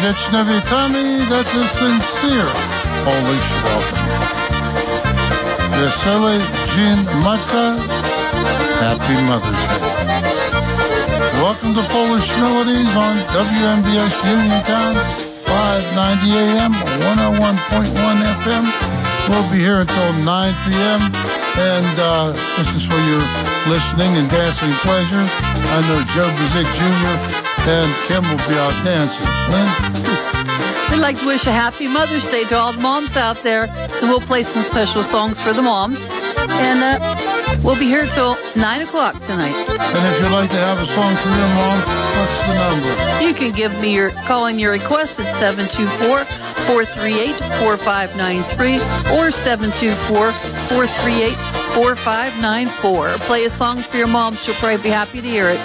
Serdeczne witamy, that's a sincere Polish welcome. Wesele Dzień Matka, Happy Mother's Day. Welcome to Polish Melodies on WMBS Uniontown, 590 AM, 101.1 FM. We'll be here until 9 p.m. And this is for your listening and dancing pleasure. I know Joe Buzik Jr. and Kim will be out dancing. Lynn? We'd like to wish a happy Mother's Day to all the moms out there. So we'll play some special songs for the moms. And we'll be here till 9 o'clock tonight. And if you'd like to have a song for your mom, what's the number? You can give me calling your request at 724-438-4593 or 724-438-4594. Play a song for your mom. She'll probably be happy to hear it.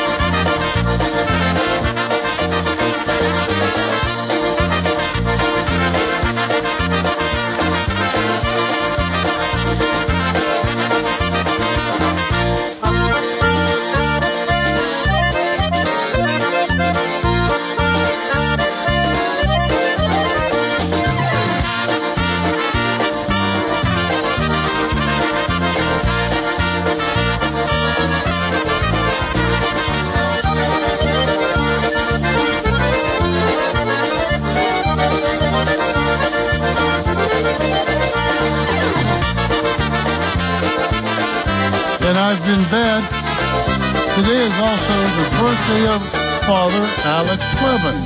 I've been bad. Today is also the birthday of Father Alex Clevin.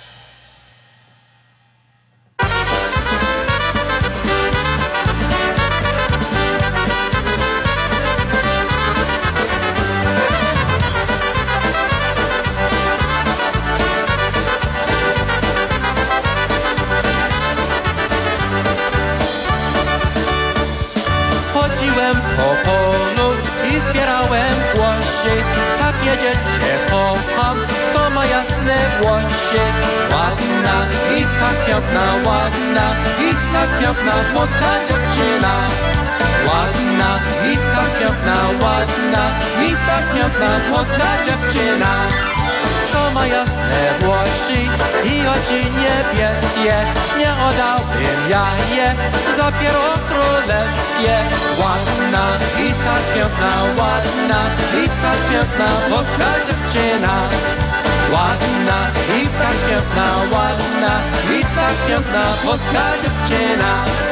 Chodziłem po polu i zbierałem głosie. Takie dziecię kocham, co ma jasne włosie. Ładna i tak piękna, ładna i tak piękna polska dziewczyna. Ładna i tak piękna, ładna i tak piękna polska dziewczyna. Co ma jasne włosy i oczy niebieskie, nie oddałbym ja je za pióro królewskie. Ładna i tak piękna, ładna i tak piękna polska dziewczyna. Ładna i tak piękna, ładna i tak piękna polska dziewczyna.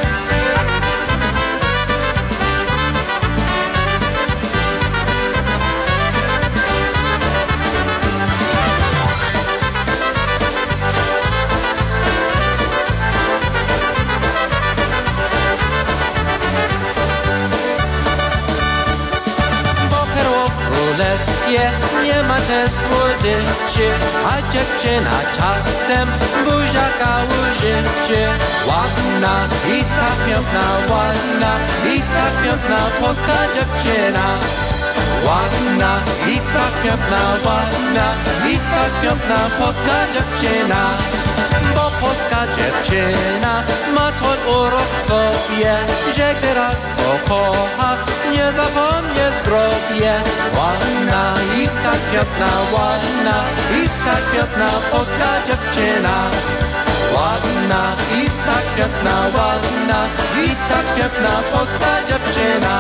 Nie ma te słodyczy, a dziewczyna czasem buziaka użyczy. Ładna i tak piękna, ładna i tak piękna polska dziewczyna. Ładna i tak piękna, ładna i tak piękna polska dziewczyna. Bo polska dziewczyna ma to urok w sobie, że gdy raz pokocha, nie zapomnie zdrowie. Ładna i tak piękna, ładna i tak piękna polska dziewczyna. Ładna i tak piękna, ładna i tak piękna polska dziewczyna.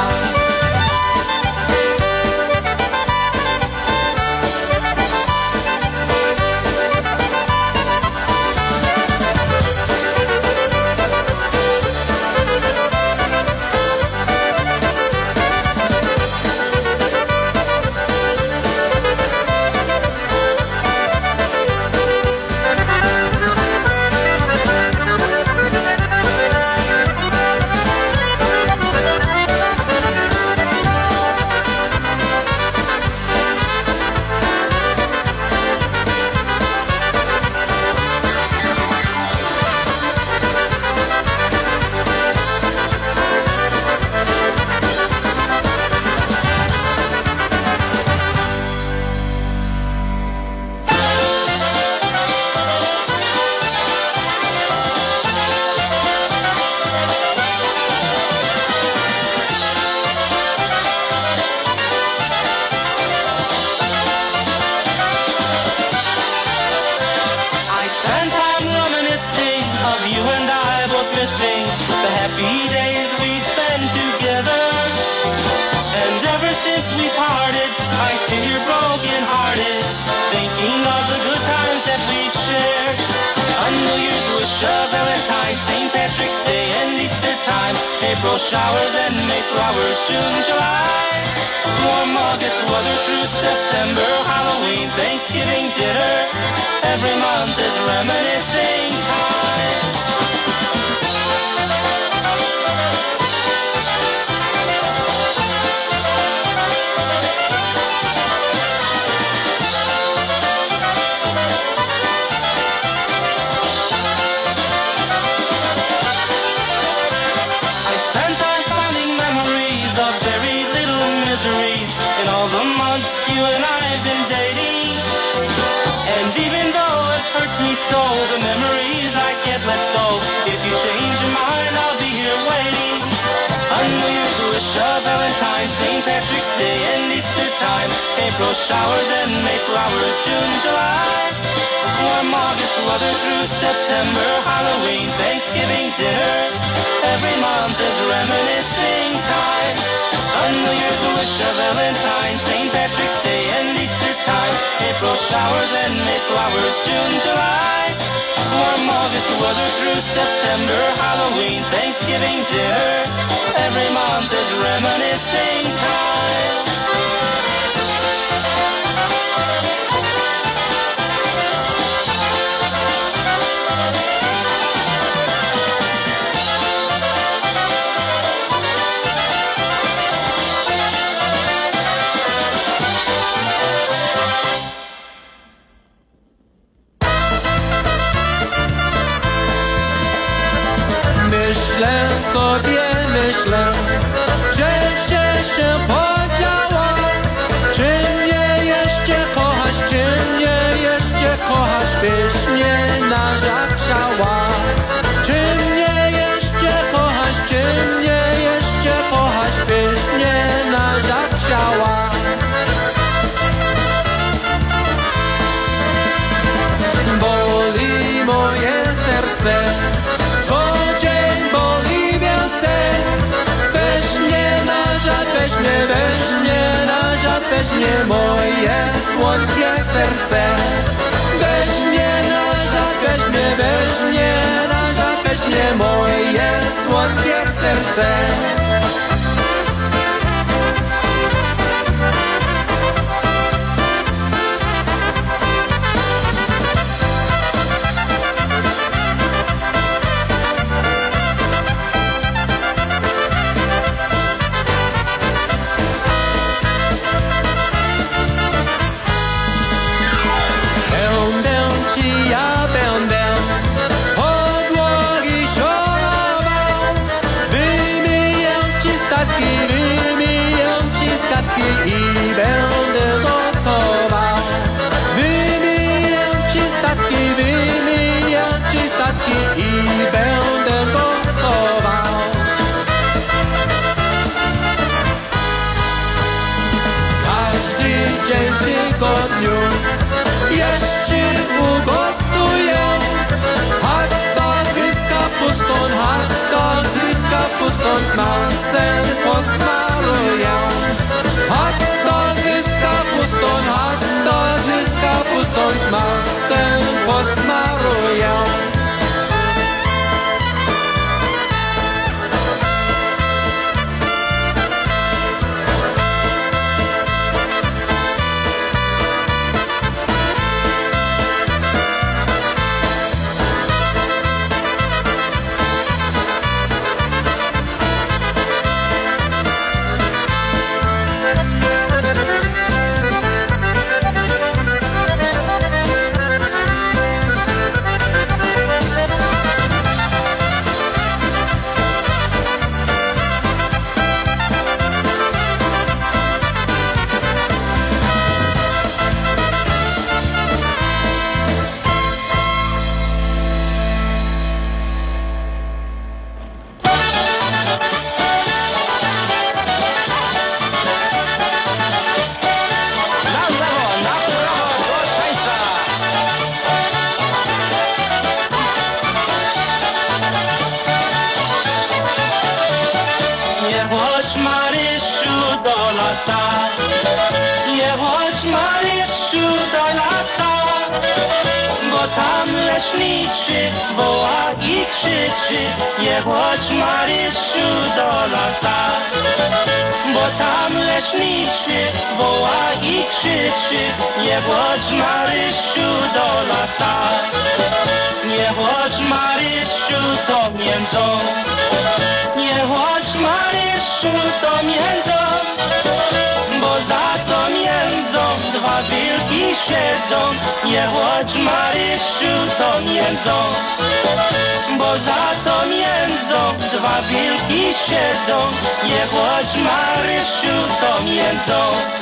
April showers and May flowers, June, July. Warm August weather through September, Halloween, Thanksgiving dinner. Every month is reminiscing time. I spent time finding memories of very little miseries in all the months you and I have been dating. And even though it hurts me so, the memories I can't let go. If you change your mind, I'll be here waiting. A New Year's wish, a Valentine's, St. Patrick's Day and Easter time. April showers and May flowers, June, July. Warm August weather through September, Halloween, Thanksgiving dinner. Every month is reminiscing time. A New Year's wish, a Valentine, St. Patrick's Day and Easter time. April showers and May flowers, June, July. Warm August weather through September, Halloween, Thanksgiving dinner. Every month is reminiscing time. Myślę, że się podziało. Czy mnie jeszcze kochasz, czy mnie jeszcze kochasz, byś mnie narzekała. Czy mnie jeszcze kochasz, czy mnie jeszcze kochasz, byś mnie narzekała. Boli moje serce, co dzień boli więcej. Weź mnie nażar, weź mnie moje słodkie serce. Weź mnie nażar, weź mnie nażar, weź mnie moje słodkie serce. Jeszcze ugotuję hot dog z kapustą z masłem posmaruję. Hot dog z kapustą z masłem posmaruję. tam leśniczy woła i krzyczy, nie chodź Marysiu do lasa. Bo tam leśniczy woła i krzyczy, nie chodź Marysiu do lasa. Nie chodź Marysiu to międzą, nie chodź Marysiu to międzą, bo za to międzą dwa wilki siedzą. Nie chodź Marysiu to międzą, bo za to międzą dwa wilki siedzą. Nie chodź Marysiu to międzą.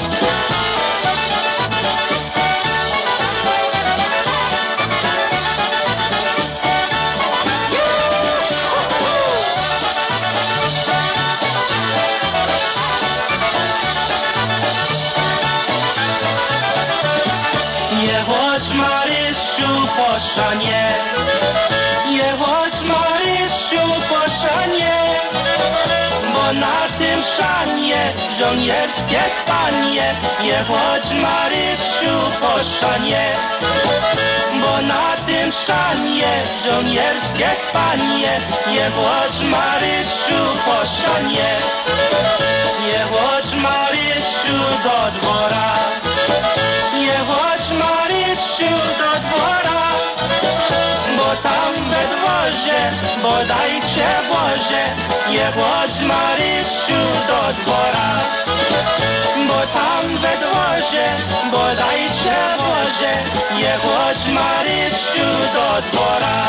Poszanie, nie chodź Marysiu po szanie, bo na tym szanie żołnierskie spanie. Nie chodź Marysiu po szanie, bo na tym szanie żołnierskie spanie. Nie chodź Marysiu po szanie, nie chodź Marysiu do dwora, nie chodź Marysiu do dwora, bo tam we dworze, bodajcie Boże. Nie chodź Marysiu do dwora, bo tam we dworze, bodajcie Boże. Nie chodź Marysiu do dwora.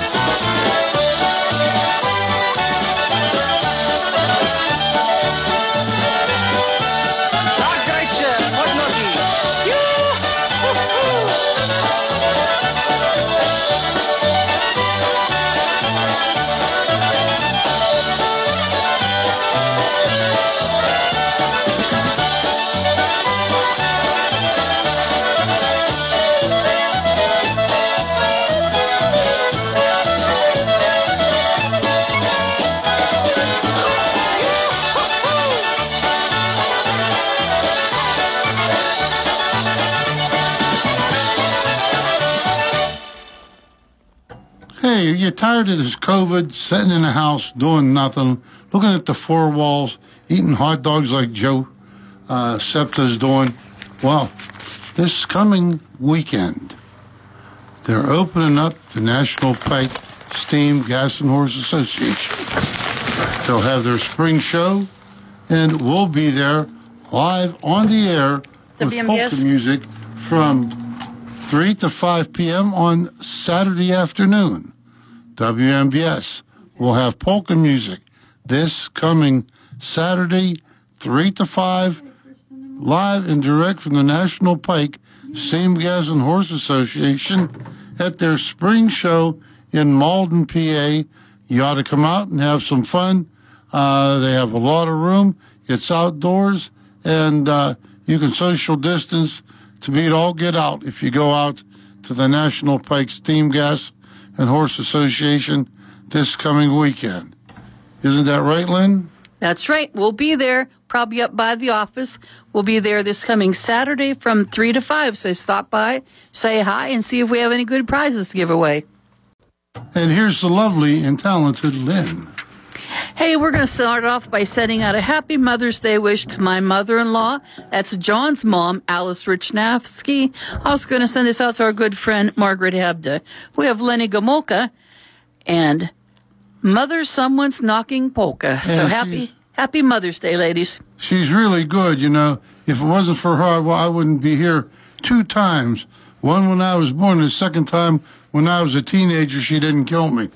Hey, are you tired of this COVID, sitting in the house, doing nothing, looking at the four walls, eating hot dogs like Joe Septa's doing? Well, this coming weekend, they're opening up the National Pike Steam Gas and Horse Association. They'll have their spring show, and we'll be there live on the air with polka music from 3 to 5 p.m. on Saturday afternoon. WMBS will have polka music this coming Saturday, 3 to 5, live and direct from the National Pike Steam Gas and Horse Association at their spring show in Malden, PA. You ought to come out and have some fun. They have a lot of room. It's outdoors, and you can social distance to beat all get out if you go out to the National Pike Steam Gas and Horse Association this coming weekend. Isn't that right, Lynn? That's right. We'll be there, probably up by the office. We'll be there this coming Saturday from 3 to 5. So stop by, say hi, and see if we have any good prizes to give away. And here's the lovely and talented Lynn. Hey, we're going to start off by sending out a happy Mother's Day wish to my mother-in-law. That's John's mom, Alice Richnavsky. Also going to send this out to our good friend, Margaret Hebda. We have Lenny Gomolka and Mother Someone's Knocking Polka. So happy Mother's Day, ladies. She's really good, you know. If it wasn't for her, well, I wouldn't be here 2 times. One when I was born, and the second time when I was a teenager, she didn't kill me.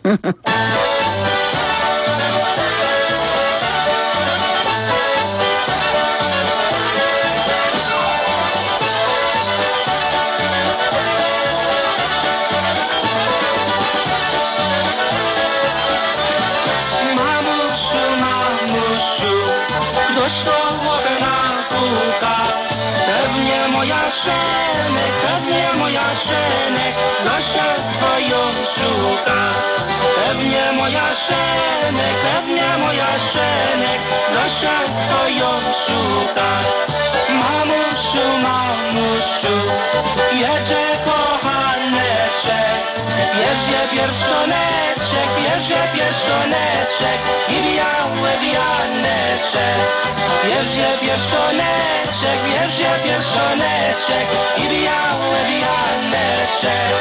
Pewnie moja szenek, Zosia swoją szuka. Pewnie moja szenek, Zosia swoją szuka. Mamusiu, jedzie kochaneczek, pierścioneczek i biały wianeczek. Wierzę pierścioneczek i biały wianeczek.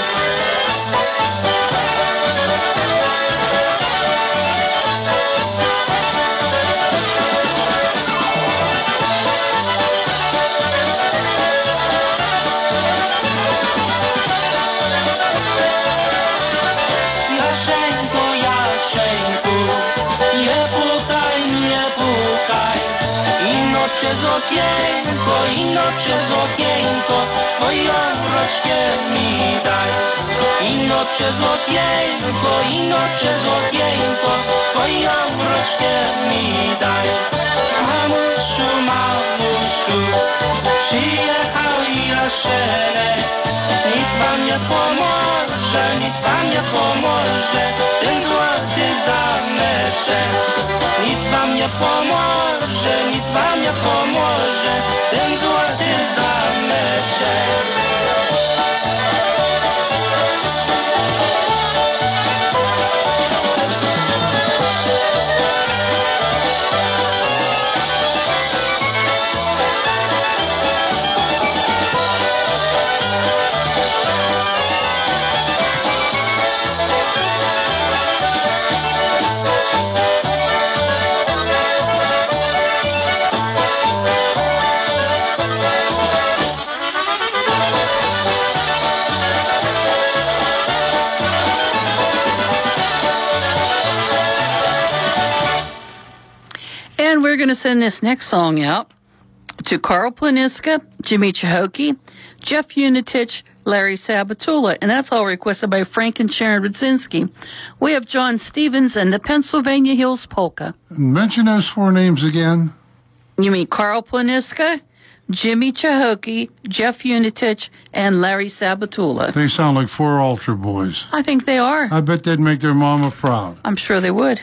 Ino przez okienko, twoją rączkę mi daj. Ino przez okienko, twoją rączkę mi daj. Mamusiu, przyjechał Jaszenek. Nic wam nie pomoże, ten złoty zameczek. Nic wam nie pomoże, ten złoty zameczek. And we're going to send this next song out to Carl Planiska, Jimmy Chahokee, Jeff Unitich, Larry Sabatula, and that's all requested by Frank and Sharon Rudzinski. We have John Stevens and the Pennsylvania Hills Polka. Mention those four names again. You mean Carl Planiska, Jimmy Chahokee, Jeff Unitich, and Larry Sabatula. They sound like four altar boys. I think they are. I bet they'd make their mama proud. I'm sure they would.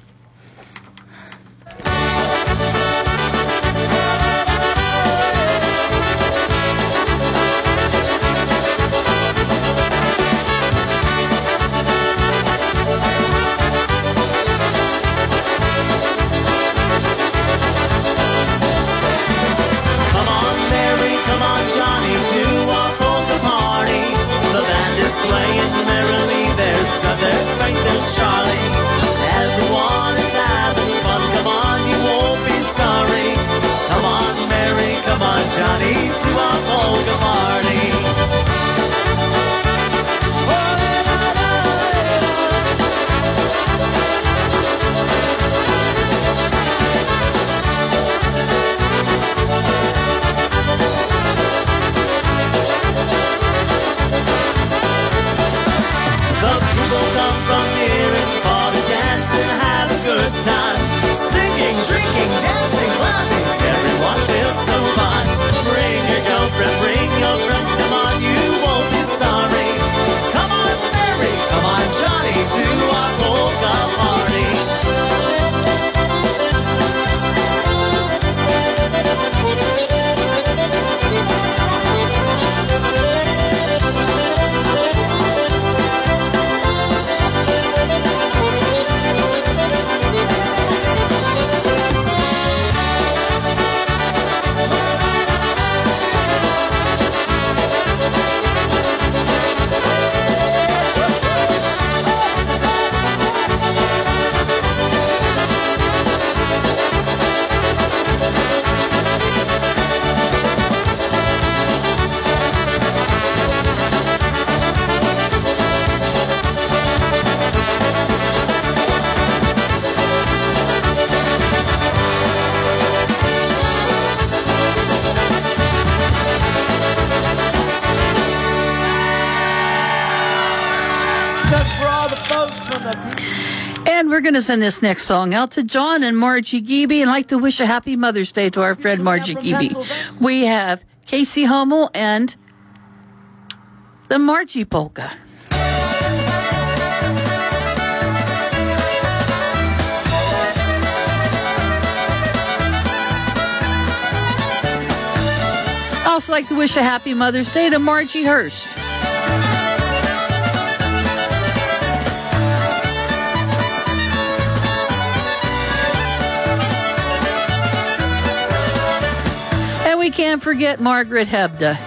Johnny, to our polka party. The people come from here and party, dance and have a good time. Singing, drinking, dancing, laughing, everyone feels so fine. Bring your girlfriend, bring your friends, come on, you won't be sorry. Come on, Mary, come on, Johnny, to our polka party. And we're going to send this next song out to John and Margie Geeby, and like to wish a happy Mother's Day to our friend Margie Geeby. We have Casey Hummel and the Margie Polka. I also like to wish a happy Mother's Day to Margie Hurst. we can't forget Margaret Hebda.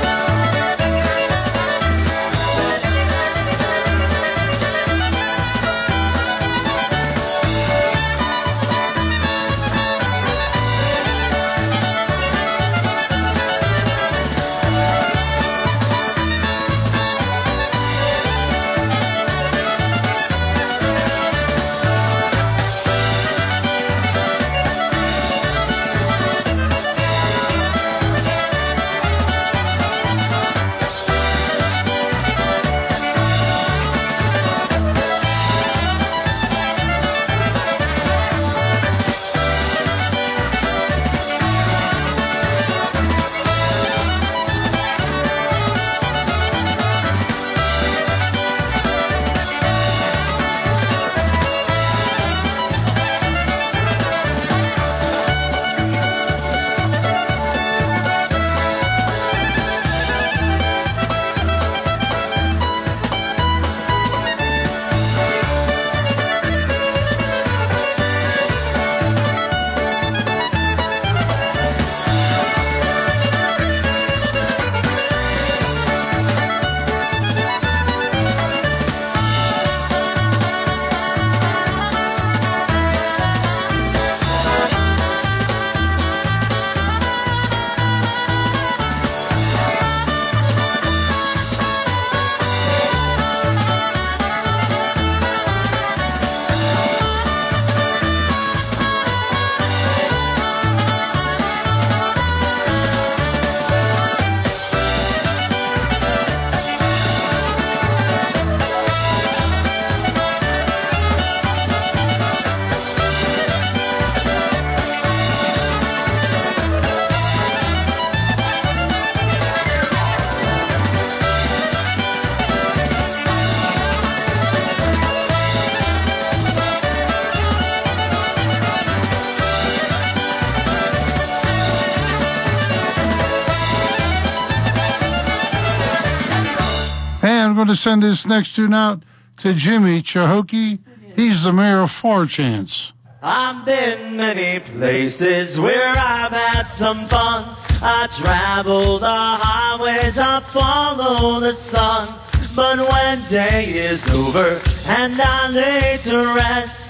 I'm going to send this next tune out to Jimmy Chahokee. He's the mayor of Four Chance. I've been many places where I've had some fun. I travel the highways, I follow the sun. But when day is over and I lay to rest,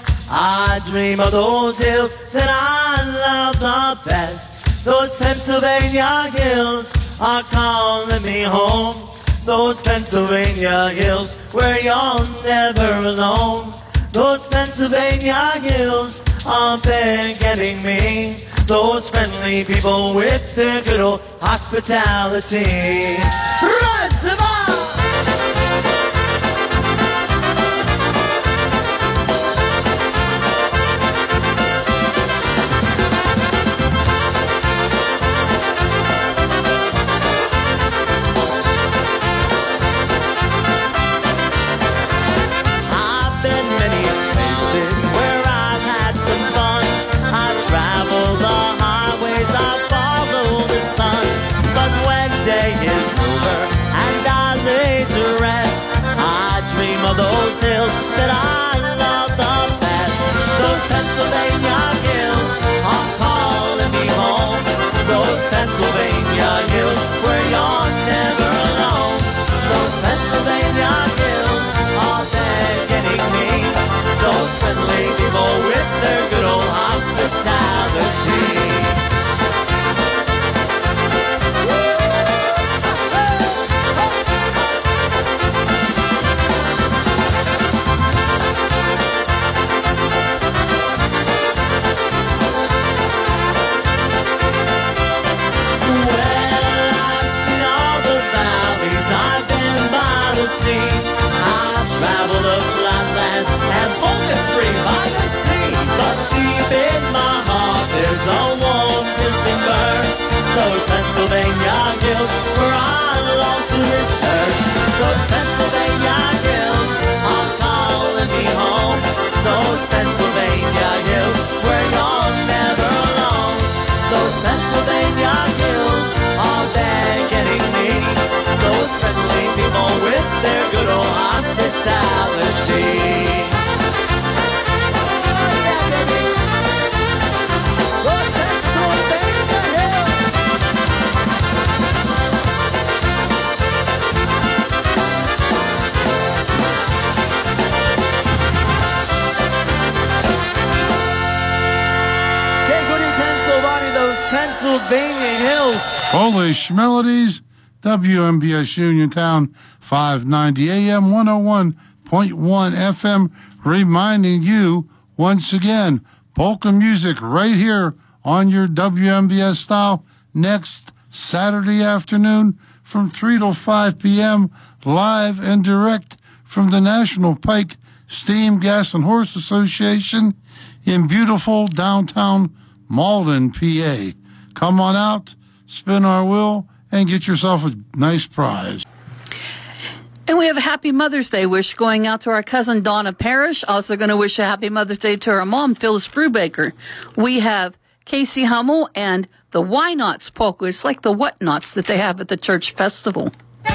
I dream of those hills that I love the best. Those Pennsylvania hills are calling me home. Those Pennsylvania hills where you're never alone. Those Pennsylvania hills are begetting me. Those friendly people with their good old hospitality. Run, Savannah! Those hills that I love the best. Those Pennsylvania hills are calling me home. Those Pennsylvania hills where you're never alone. Those Pennsylvania hills are begetting me. Those friendly people with their good old hospitality. I've traveled the flatlands and focus free by the sea. But deep in my heart there's a warm kissing burn. Those Pennsylvania hills where I long to return. Those Pennsylvania hills are calling me home. Those Pennsylvania hills where you're never alone. Those Pennsylvania hills are begetting me. Those friendly people with their good old hospitality. Those Pennsylvania hills. Hills. Polish Melodies, WMBS Uniontown, 590 AM, 101.1 FM, reminding you once again, polka music right here on your WMBS style next Saturday afternoon from 3 to 5 p.m. live and direct from the National Pike Steam, Gas, and Horse Association in beautiful downtown Malden, PA. Come on out, spin our wheel, and get yourself a nice prize. And we have a happy Mother's Day wish going out to our cousin Donna Parrish. Also going to wish a happy Mother's Day to our mom, Phyllis Brubaker. We have Casey Hummel and the Why Nots polka. It's like the What Nots that they have at the church festival.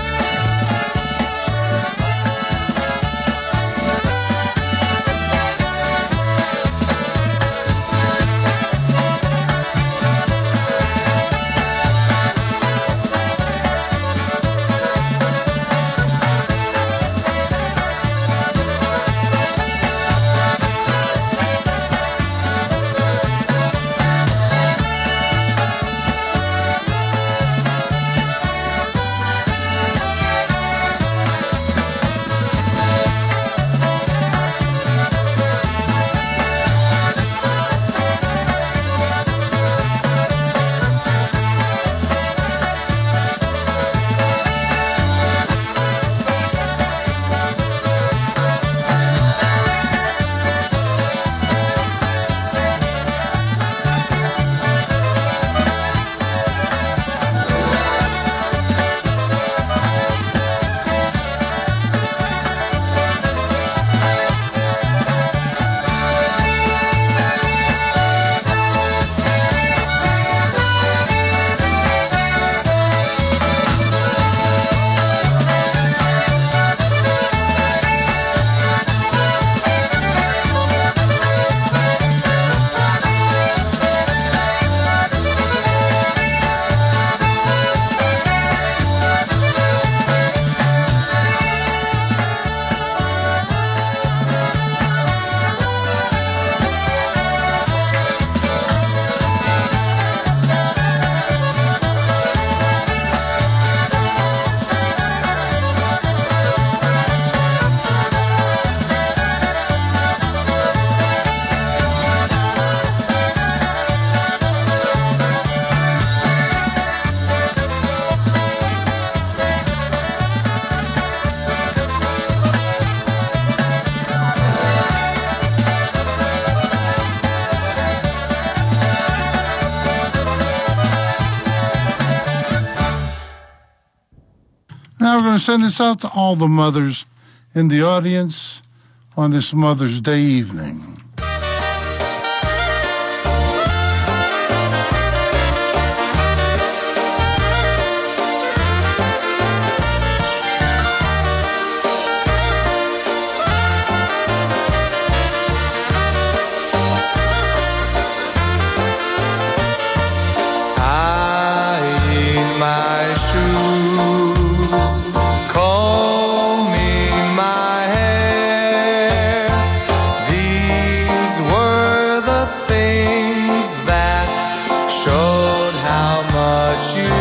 Now we're going to send this out to all the mothers in the audience on this Mother's Day evening. Tying my shoes, combing my hair. These were the things that showed how much you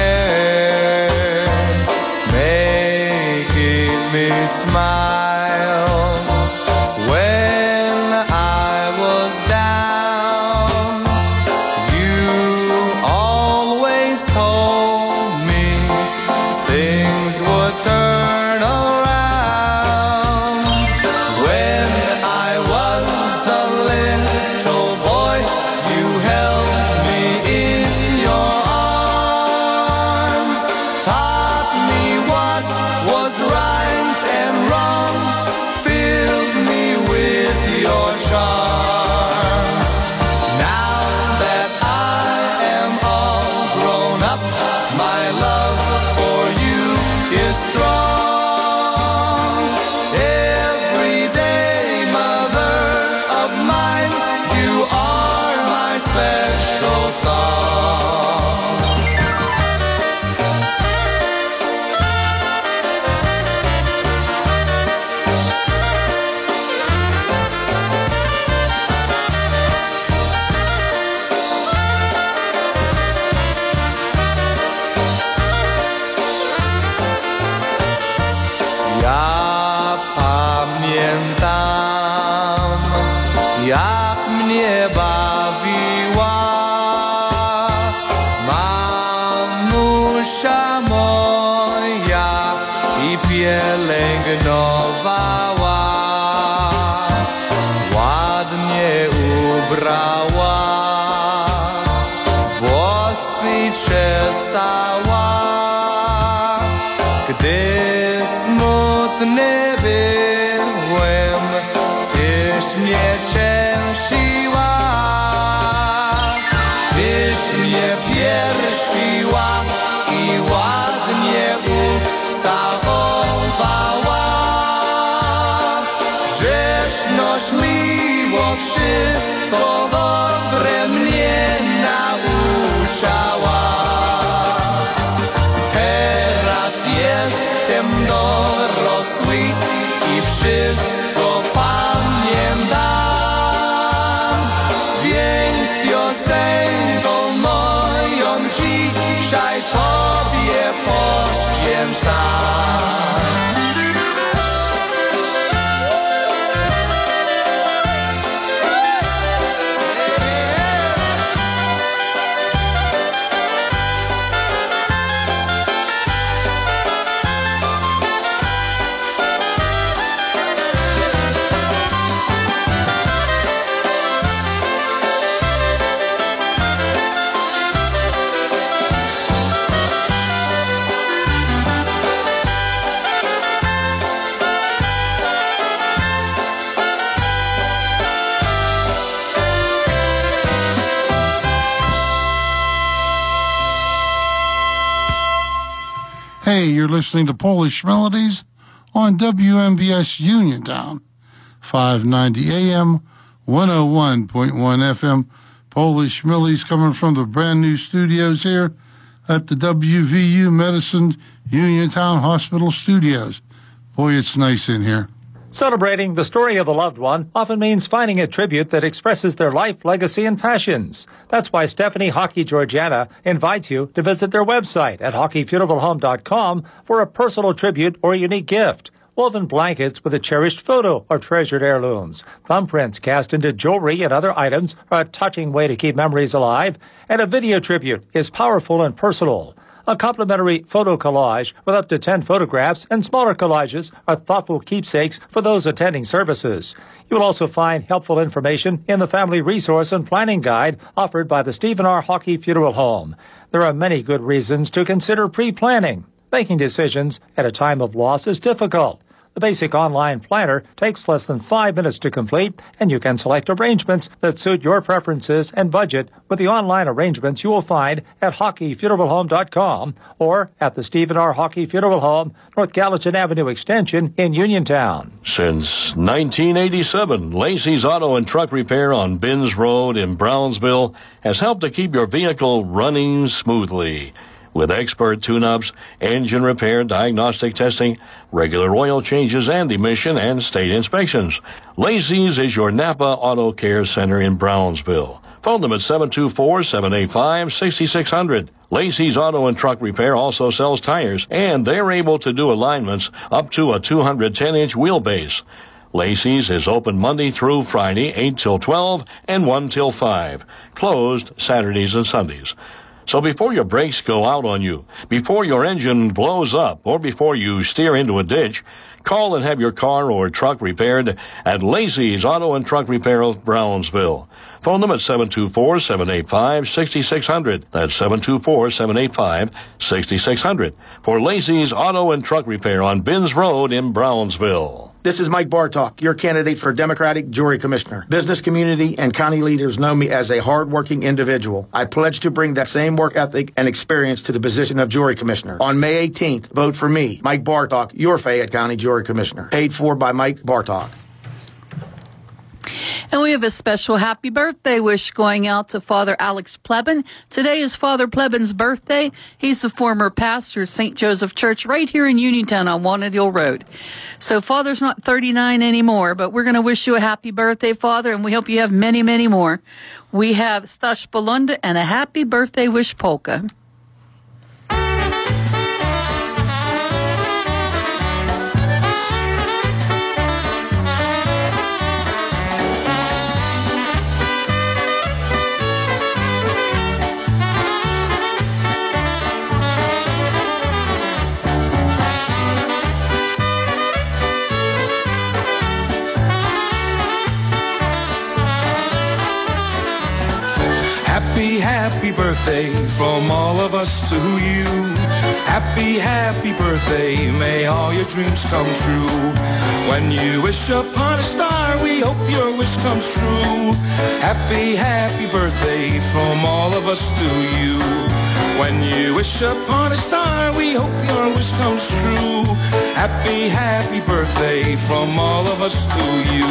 care, making me smile when I was down. You always told me things would turn around. When I was a little boy, you held me in your arms, taught me what was right and wrong. pielęgnowała, ładnie ubrała, włosy czesała. Gdy smutny byłem, tyś mnie cieszyła, tyś mnie piersiła i ładnie ucałowała. Grzeszność miło wszystko dobre mnie nauczała. Teraz jestem dorosły i wszystko pamiętam, więc piosenką moją dzisiaj Tobie poświęcam. Hey, you're listening to Polish Melodies on WMBS Uniontown, 590 AM, 101.1 FM. Polish Melodies coming from the brand new studios here at the WVU Medicine Uniontown Hospital Studios. Boy, it's nice in here. Celebrating the story of a loved one often means finding a tribute that expresses their life, legacy, and passions. That's why Stephanie Hockey Georgiana invites you to visit their website at hockeyfuneralhome.com for a personal tribute or unique gift. Woven blankets with a cherished photo or treasured heirlooms. Thumbprints cast into jewelry and other items are a touching way to keep memories alive. And a video tribute is powerful and personal. A complimentary photo collage with up to 10 photographs and smaller collages are thoughtful keepsakes for those attending services. You will also find helpful information in the Family Resource and Planning Guide offered by the Stephen R. Hockey Funeral Home. There are many good reasons to consider pre-planning. Making decisions at a time of loss is difficult. The basic online planner takes less than 5 minutes to complete, and you can select arrangements that suit your preferences and budget with the online arrangements you will find at hockeyfuneralhome.com or at the Stephen R. Hockey Funeral Home, North Gallatin Avenue Extension in Uniontown. Since 1987, Lacey's Auto and Truck Repair on Binns Road in Brownsville has helped to keep your vehicle running smoothly. With expert tune-ups, engine repair, diagnostic testing, regular oil changes, and emission and state inspections. Lacey's is your Napa Auto Care Center in Brownsville. Phone them at 724-785-6600. Lacey's Auto and Truck Repair also sells tires, and they're able to do alignments up to a 210-inch wheelbase. Lacey's is open Monday through Friday, 8 till 12 and 1 till 5. Closed Saturdays and Sundays. So before your brakes go out on you, before your engine blows up, or before you steer into a ditch, call and have your car or truck repaired at Lacey's Auto and Truck Repair of Brownsville. Phone them at 724-785-6600. That's 724-785-6600 for Lacey's Auto and Truck Repair on Binns Road in Brownsville. This is Mike Bartok, your candidate for Democratic Jury Commissioner. Business community and county leaders know me as a hardworking individual. I pledge to bring that same work ethic and experience to the position of Jury Commissioner. On May 18th, vote for me, Mike Bartok, your Fayette County Jury Commissioner. Paid for by Mike Bartok. And we have a special happy birthday wish going out to Father Alex Plebin. Today is Father Plebin's birthday. He's the former pastor of St. Joseph Church right here in Uniontown on Walnut Hill Road. So Father's not 39 anymore, but we're going to wish you a happy birthday, Father, and we hope you have many, many more. We have Stash Balunda and a happy birthday wish polka. birthday from all of us to you. Happy, happy birthday, may all your dreams come true. When you wish upon a star, we hope your wish comes true. Happy, happy birthday from all of us to you. When you wish upon a star, we hope your wish comes true. Happy, happy birthday from all of us to you.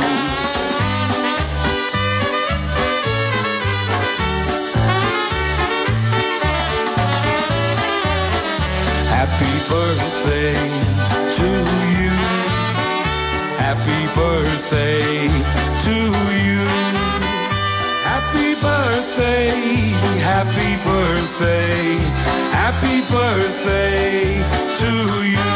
Happy birthday to you. Happy birthday to you. Happy birthday, happy birthday, happy birthday to you.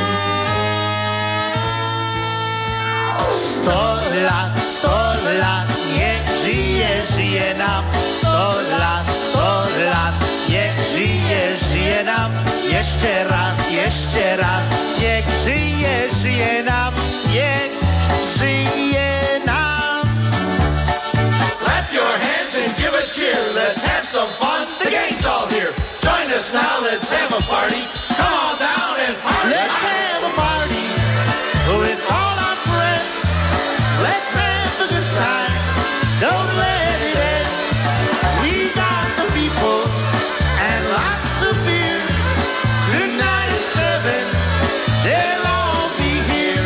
100 lat, niech żyje, żyje nam. 100 lat, niech żyje, żyje nam. Jeszcze raz, niech żyje, żyje nam. Niech żyje nam. Clap your hands and give a cheer. Let's have some fun. The gang's all here. Join us now. Let's have a party. Come on down and party. Let's have a party with all our friends. Let's have a good time. Don't let it end. We got the people and lots of beer. Tonight at 7, they'll all be here.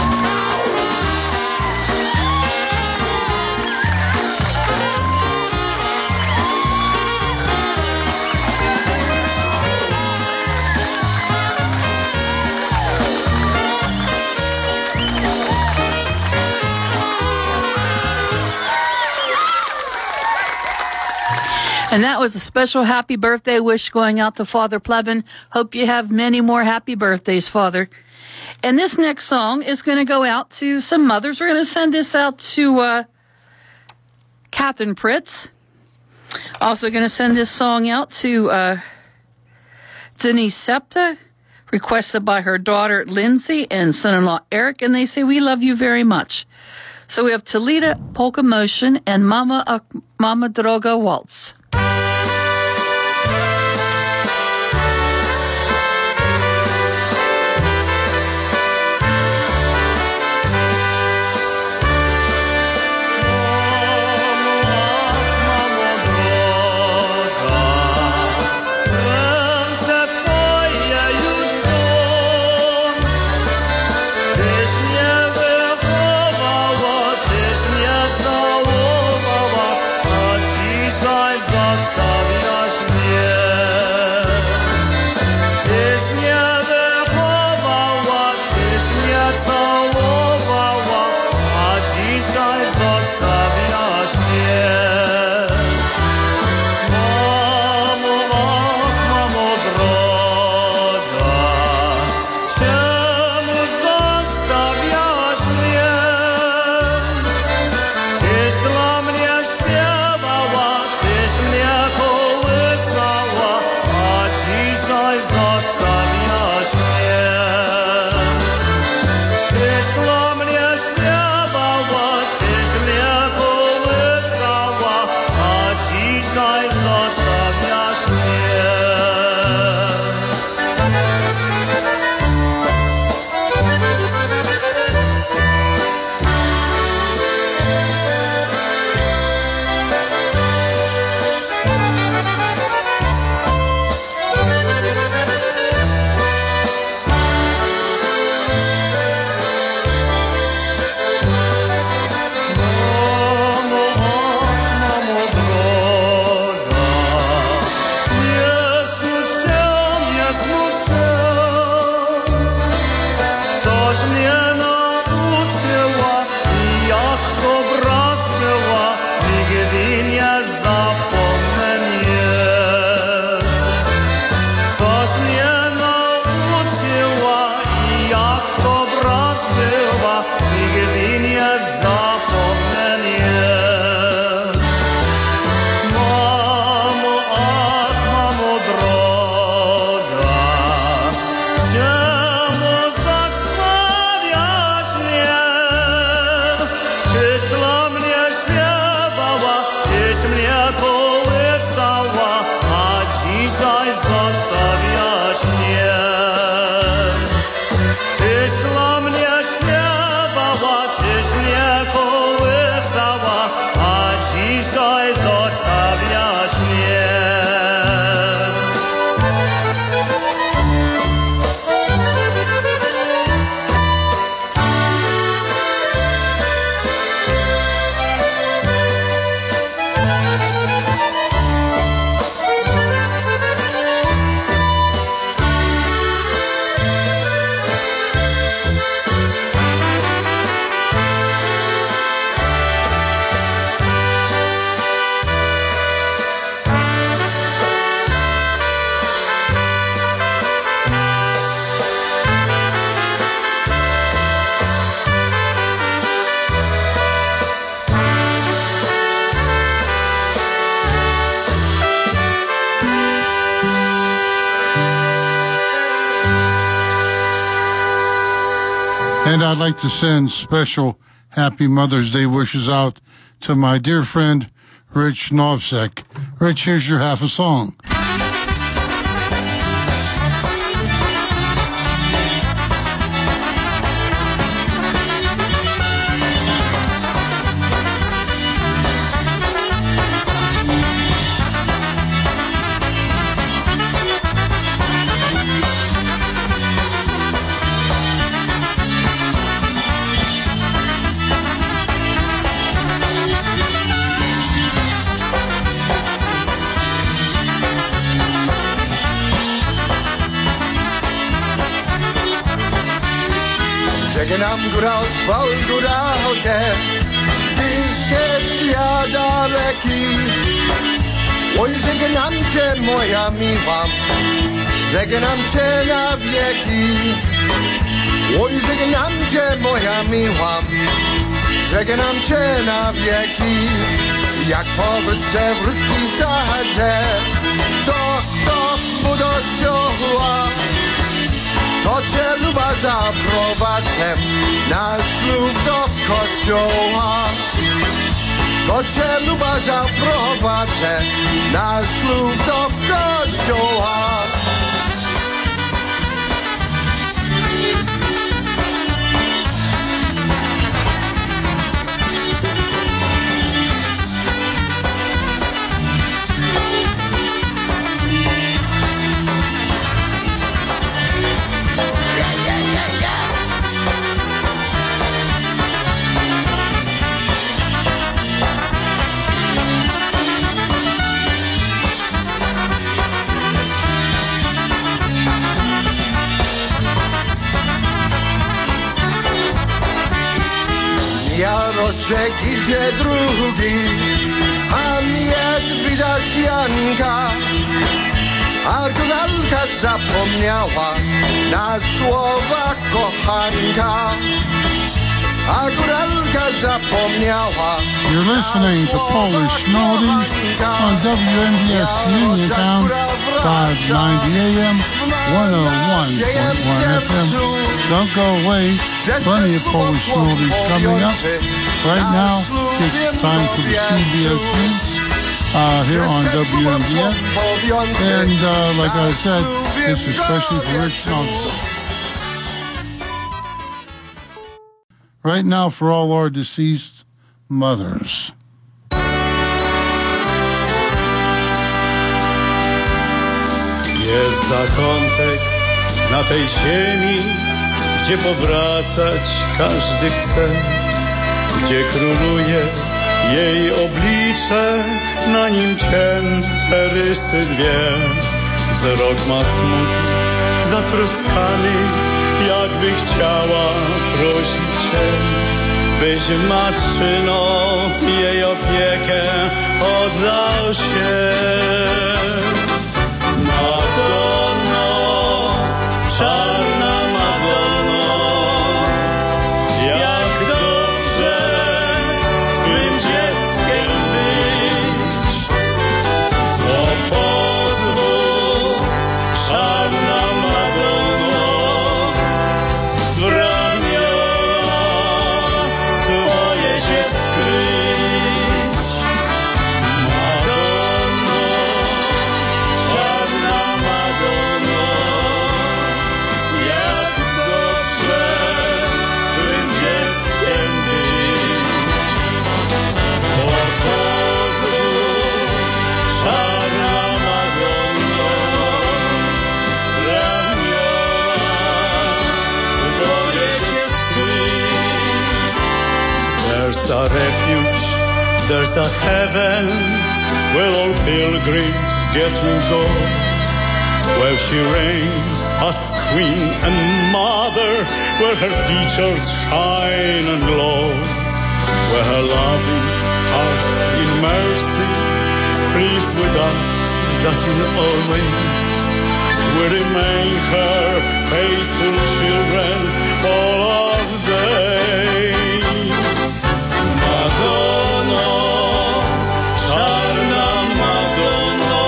And that was a special happy birthday wish going out to Father Plebin. Hope you have many more happy birthdays, Father. And this next song is going to go out to some mothers. We're going to send this out to Catherine Pritz. Also going to send this song out to Denise Septa, requested by her daughter Lindsay and son-in-law Eric. And they say, we love you very much. So we have Talita Polka Motion and Mama Droga Waltz. Tyś mnie kołysała, And I'd like to send special Happy Mother's Day wishes out to my dear friend, Rich Novsek. Rich, here's your half a song. Żegnam góra spał górałkę, ty się ja daleki. Oj, żegnam cię moja miła, żegnam cię na wieki. Oj, żegnam cię moja miła, żegnam cię na wieki. Jak powrócę w ruski sadzę, do budościoła, to cię luba zaprowadzę na ślub do kościoła. To cię luba zaprowadzę na ślub do kościoła. Jaroczek idzie drugi, a jak widać Janka, a Gunalka zapomniała na słowa kochanka. A Gunalka zapomniała. You're listening to Polish Melodies on WNBS Uniontown, 590 AM, 101.1 FM. Don't go away. Plenty of Polish Melodies coming up. Right now, it's time for the CBS News here on WNBS. And like I said, this is especially for Rich Nelson. Right now, for all our deceased mothers. Jest zakątek na tej ziemi, gdzie powracać każdy chce, gdzie króluje jej oblicze, na nim cięte rysy dwie. Wzrok ma smutny, zatroskany, jakby chciała prosić cię, byś matczyną jej opiekę oddał się. Madonno, czarna Madonno, jak dobrze twym dzieckiem być. O pozwól, czarna Madonno, w ramiona twoje się skryć. Madonno, czarna Madonno, jak dobrze twym dzieckiem być. O pozwól, czarna Madonno, w ramiona twoje się skryć. There's a refuge, there's a heaven, where all pilgrims get to go, where she reigns as queen and mother, where her teachers shine and glow, where her loving heart in mercy pleads with us that in all ways we remain her faithful children all our days. Madonno, czarna Madonno,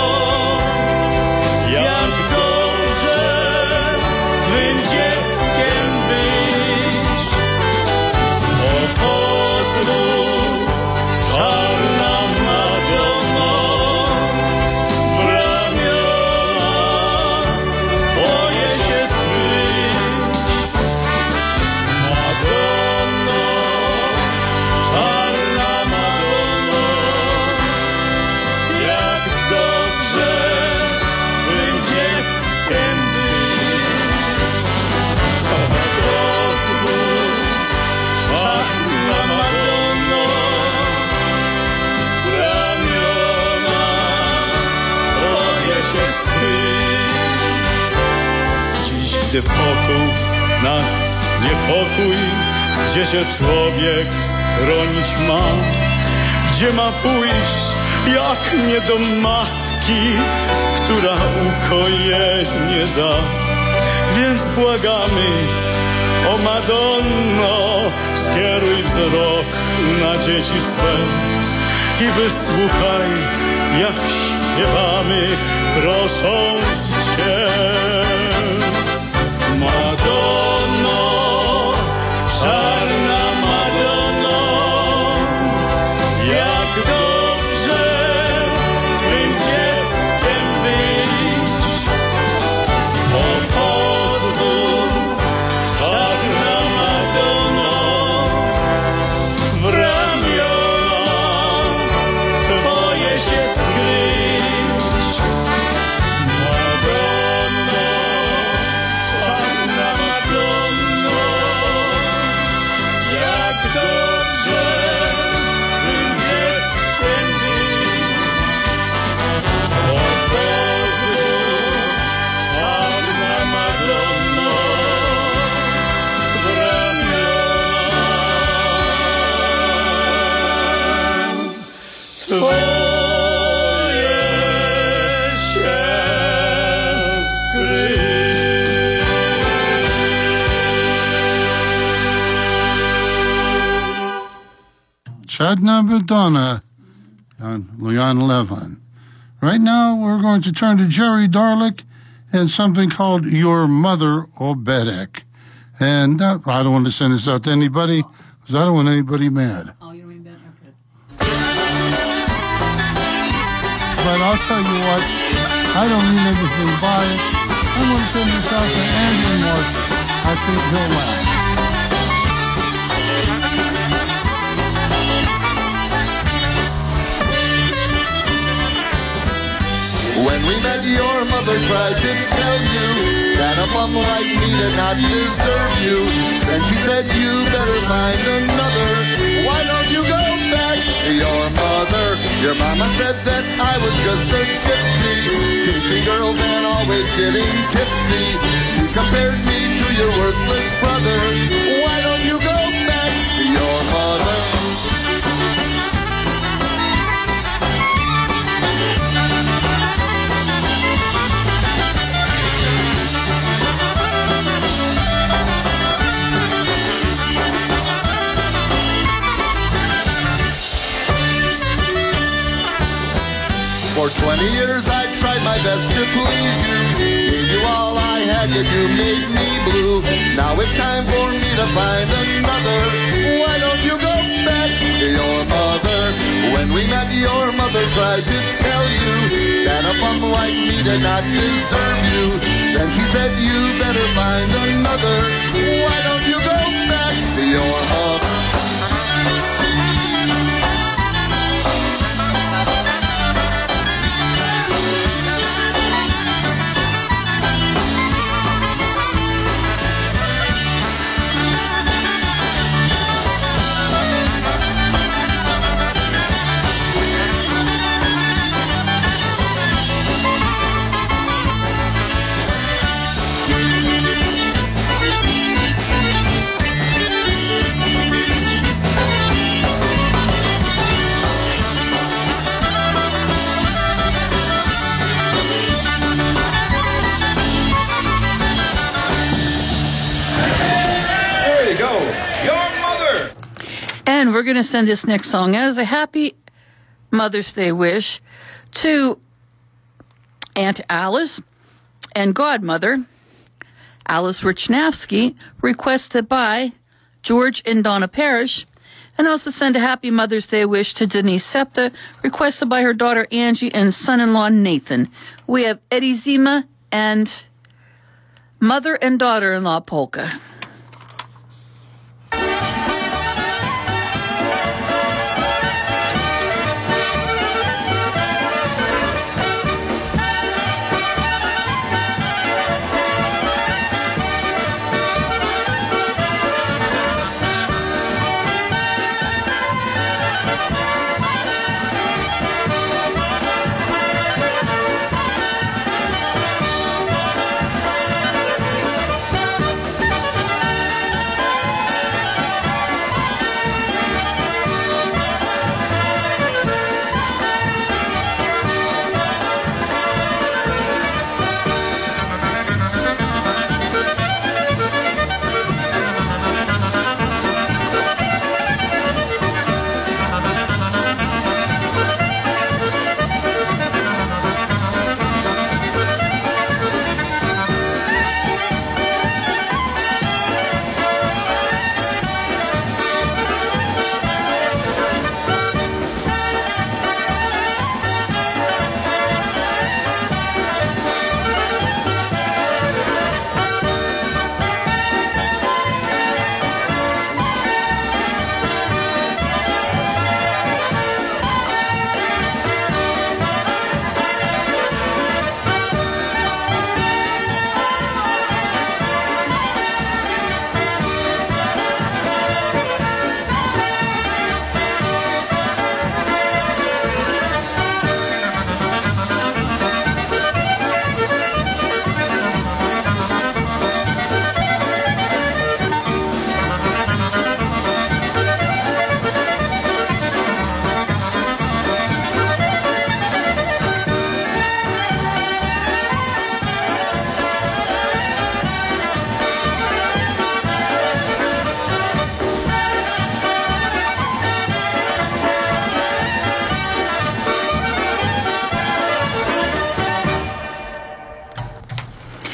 jak dobrze twym dzieckiem być. gdy wokół nas niepokój, gdzie się człowiek schronić ma, gdzie ma pójść, jak nie do matki, która ukojenie da. Więc błagamy, o Madonno, skieruj wzrok na dzieci swe i wysłuchaj, jak śpiewamy, prosząc Cię. Madonno, czarna Madonno, jak dobrze Twym dzieckiem być. O pozwól, czarna Madonno, w ramiona Twoje się skryć. Madonno, czarna Madonno, jak dobrze Twym dzieckiem być. O pozwól, czarna Madonno, w ramiona Twoje się skryć. Chadna Madonna on Leon Levin. Right now, we're going to turn to Jerry Darlick and something called Your Mother Obedek. And I don't want to send this out to anybody because I don't want anybody mad. Oh, you don't mean that? Okay. But I'll tell you what, I don't mean anything by it. I'm going to send this out to Andrew Mark. I think he'll laugh. When we met, your mother tried to tell you that a mom like me did not deserve you. Then she said, you better find another. Why don't you go back to your mother? Your mama said that I was just a gypsy, chasing girls and always getting tipsy. She compared me to your worthless brother. Why don't you go back to your mother? For 20 years I tried my best to please you. Gave you all I had, yet you made me blue. Now it's time for me to find another. Why don't you go back to your mother? When we met, your mother tried to tell you that a bum like me did not deserve you. Then she said, you better find another. Why don't you go back to your mother? And we're going to send this next song as a happy Mother's Day wish to Aunt Alice and Godmother Alice Richnavsky, requested by George and Donna Parrish. And also send a happy Mother's Day wish to Denise Septa, requested by her daughter Angie and son-in-law Nathan. We have Eddie Zima and mother and daughter-in-law polka.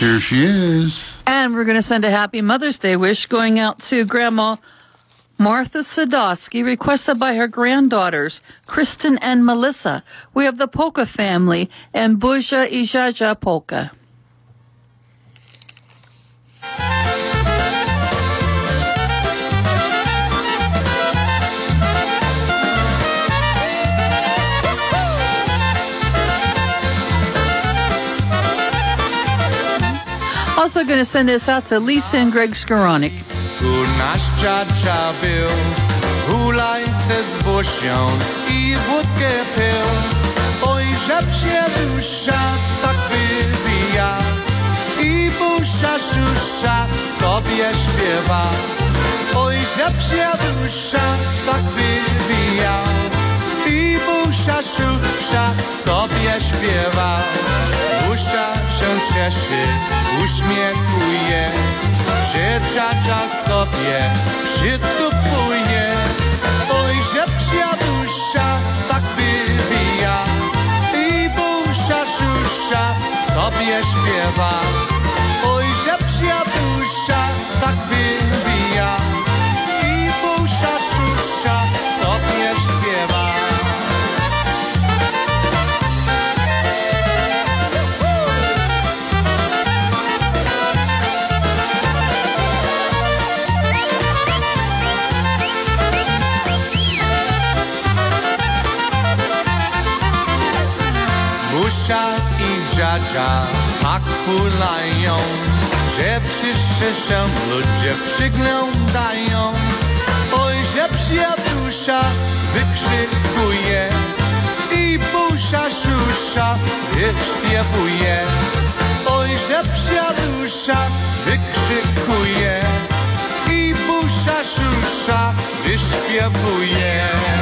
Here she is. And we're going to send a happy Mother's Day wish going out to Grandma Martha Sadowski, requested by her granddaughters, Kristen and Melissa. We have the Polka family and Buzia i Jaja Polka. Also going to send this out to Lisa and Greg Skoranek. Tu nasz dziadzia był, hulaj se z Busią i wódkę pił. Oj, że się dusza tak wywija i Busia szusza sobie śpiewa. Oj, że się dusza tak wywija i Busia szusza sobie śpiewa. Busia się cieszy, uśmiechuje, że dziadzia sobie przytupuje. Oj, że psia dusza tak wywija i Busia szusza sobie śpiewa. Oj, że psia dusza tak wywija i Busia szusza sobie śpiewa. Busia i dziadzia tak hulają, że wszyscy się ludzie przyglądają. Oj, że psia dusza wykrzykuje i Busia szusza wyśpiewuje. Oj, że psia dusza wykrzykuje i Busia szusza wyśpiewuje.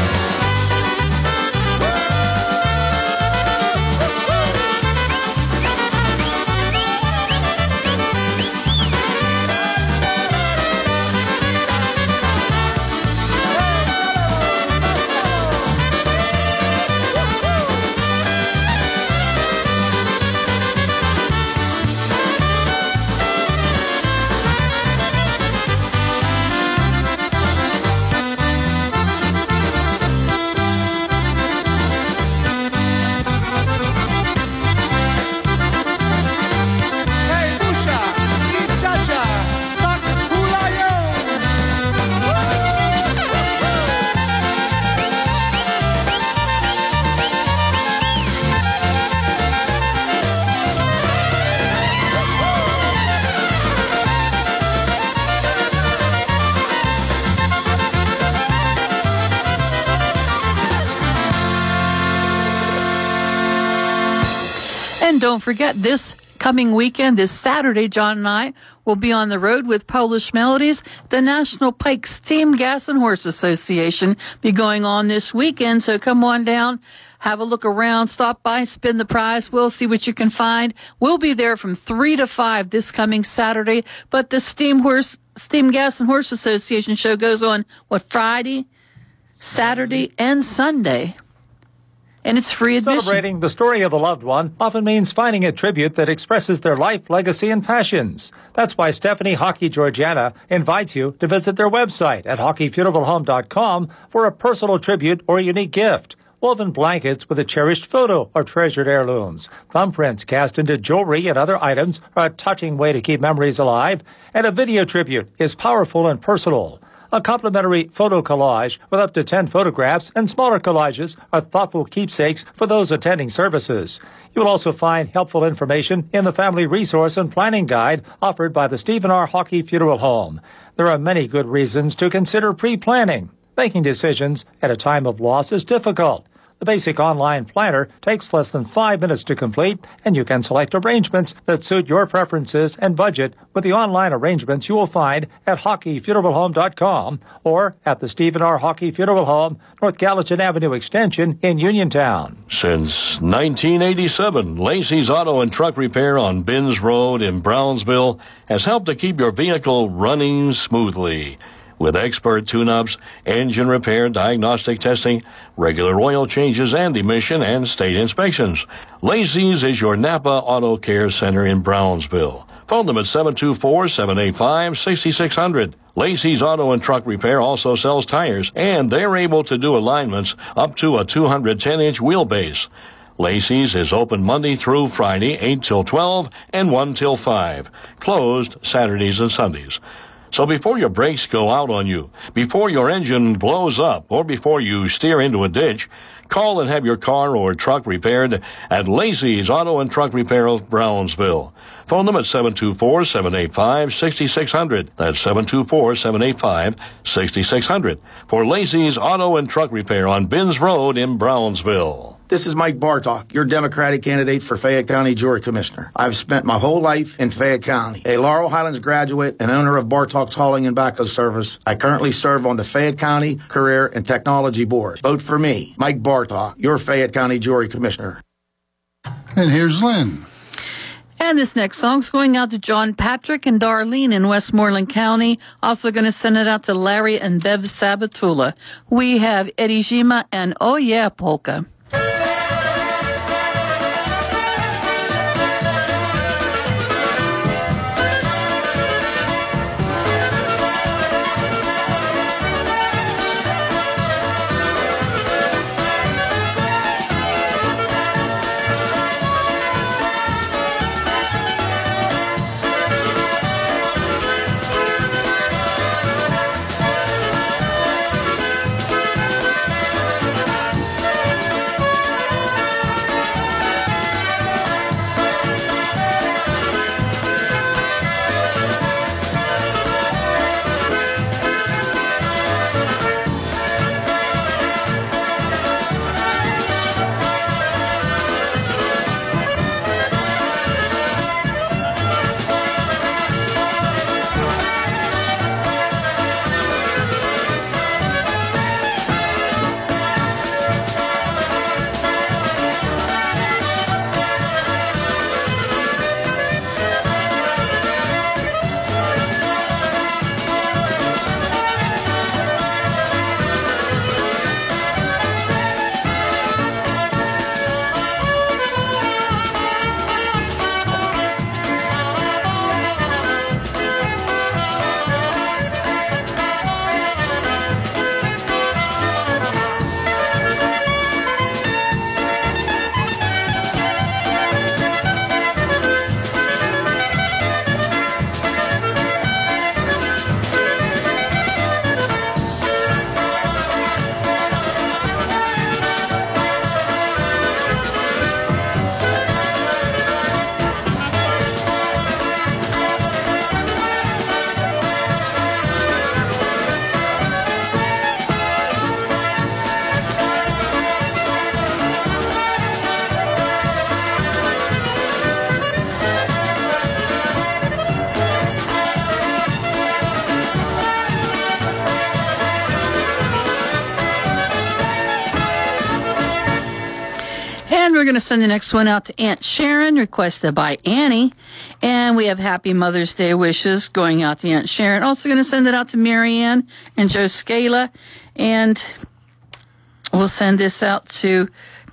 And don't forget, this coming weekend, this Saturday, John and I will be on the road with Polish Melodies. The National Pike Steam Gas and Horse Association be going on this weekend. So come on down, have a look around, stop by, spin the prize. We'll see what you can find. We'll be there from 3 to 5 this coming Saturday. But the Steam Gas and Horse Association show goes on, Friday, Saturday, and Sunday. And it's free admission. Celebrating the story of a loved one often means finding a tribute that expresses their life, legacy, and passions. That's why Stephanie Hockey Georgiana invites you to visit their website at hockeyfuneralhome.com for a personal tribute or unique gift. Woven blankets with a cherished photo or treasured heirlooms. Thumbprints cast into jewelry and other items are a touching way to keep memories alive. And a video tribute is powerful and personal. A complimentary photo collage with up to 10 photographs and smaller collages are thoughtful keepsakes for those attending services. You will also find helpful information in the Family Resource and Planning Guide offered by the Stephen R. Hockey Funeral Home. There are many good reasons to consider pre-planning. Making decisions at a time of loss is difficult. The basic online planner takes less than 5 minutes to complete, and you can select arrangements that suit your preferences and budget with the online arrangements you will find at hockeyfuneralhome.com or at the Stephen R. Hockey Funeral Home, North Gallatin Avenue Extension in Uniontown. Since 1987, Lacey's Auto and Truck Repair on Binns Road in Brownsville has helped to keep your vehicle running smoothly. With expert tune-ups, engine repair, diagnostic testing, regular oil changes, and emission and state inspections. Lacey's is your Napa Auto Care Center in Brownsville. Phone them at 724-785-6600. Lacey's Auto and Truck Repair also sells tires, and they're able to do alignments up to a 210-inch wheelbase. Lacey's is open Monday through Friday, 8 till 12 and 1 till 5. Closed Saturdays and Sundays. So before your brakes go out on you, before your engine blows up, or before you steer into a ditch, call and have your car or truck repaired at Lacey's Auto and Truck Repair of Brownsville. Phone them at 724-785-6600. That's 724-785-6600 for Lacey's Auto and Truck Repair on Binns Road in Brownsville. This is Mike Bartok, your Democratic candidate for Fayette County Jury Commissioner. I've spent my whole life in Fayette County. A Laurel Highlands graduate and owner of Bartok's Hauling and Backhoe Service, I currently serve on the Fayette County Career and Technology Board. Vote for me, Mike Bartok, your Fayette County Jury Commissioner. And here's Lynn. And this next song's going out to John Patrick and Darlene in Westmoreland County. Also going to send it out to Larry and Bev Sabatula. We have Eddie Jima and Oh Yeah Polka. We're going to send the next one out to Aunt Sharon, requested by Annie. And we have Happy Mother's Day wishes going out to Aunt Sharon. Also going to send it out to Marianne and Joe Scala. And we'll send this out to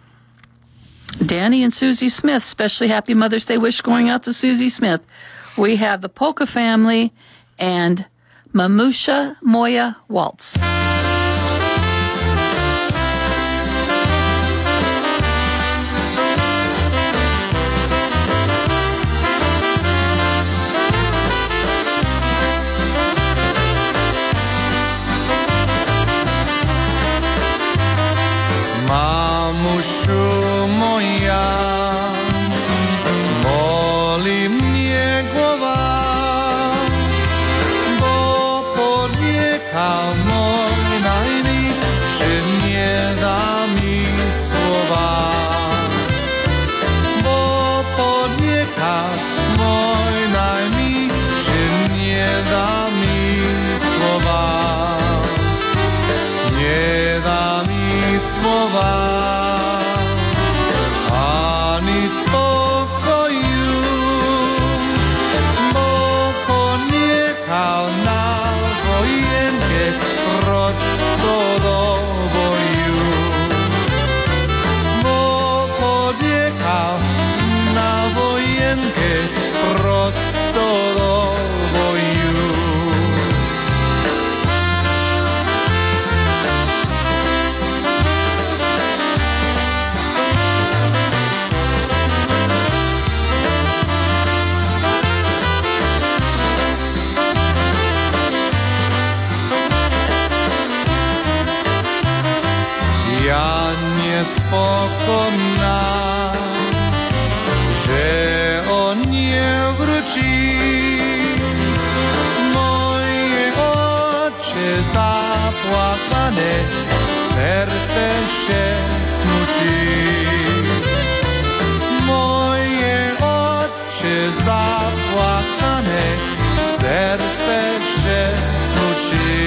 Danny and Susie Smith. Especially Happy Mother's Day wish going out to Susie Smith. We have the Polka family and Mamusha Moya Waltz. Mamusiu moja, boli mnie głowa, bo podjechał mąż zapłakane, serce się smuci. Moje oczy zapłakane, serce się smuci.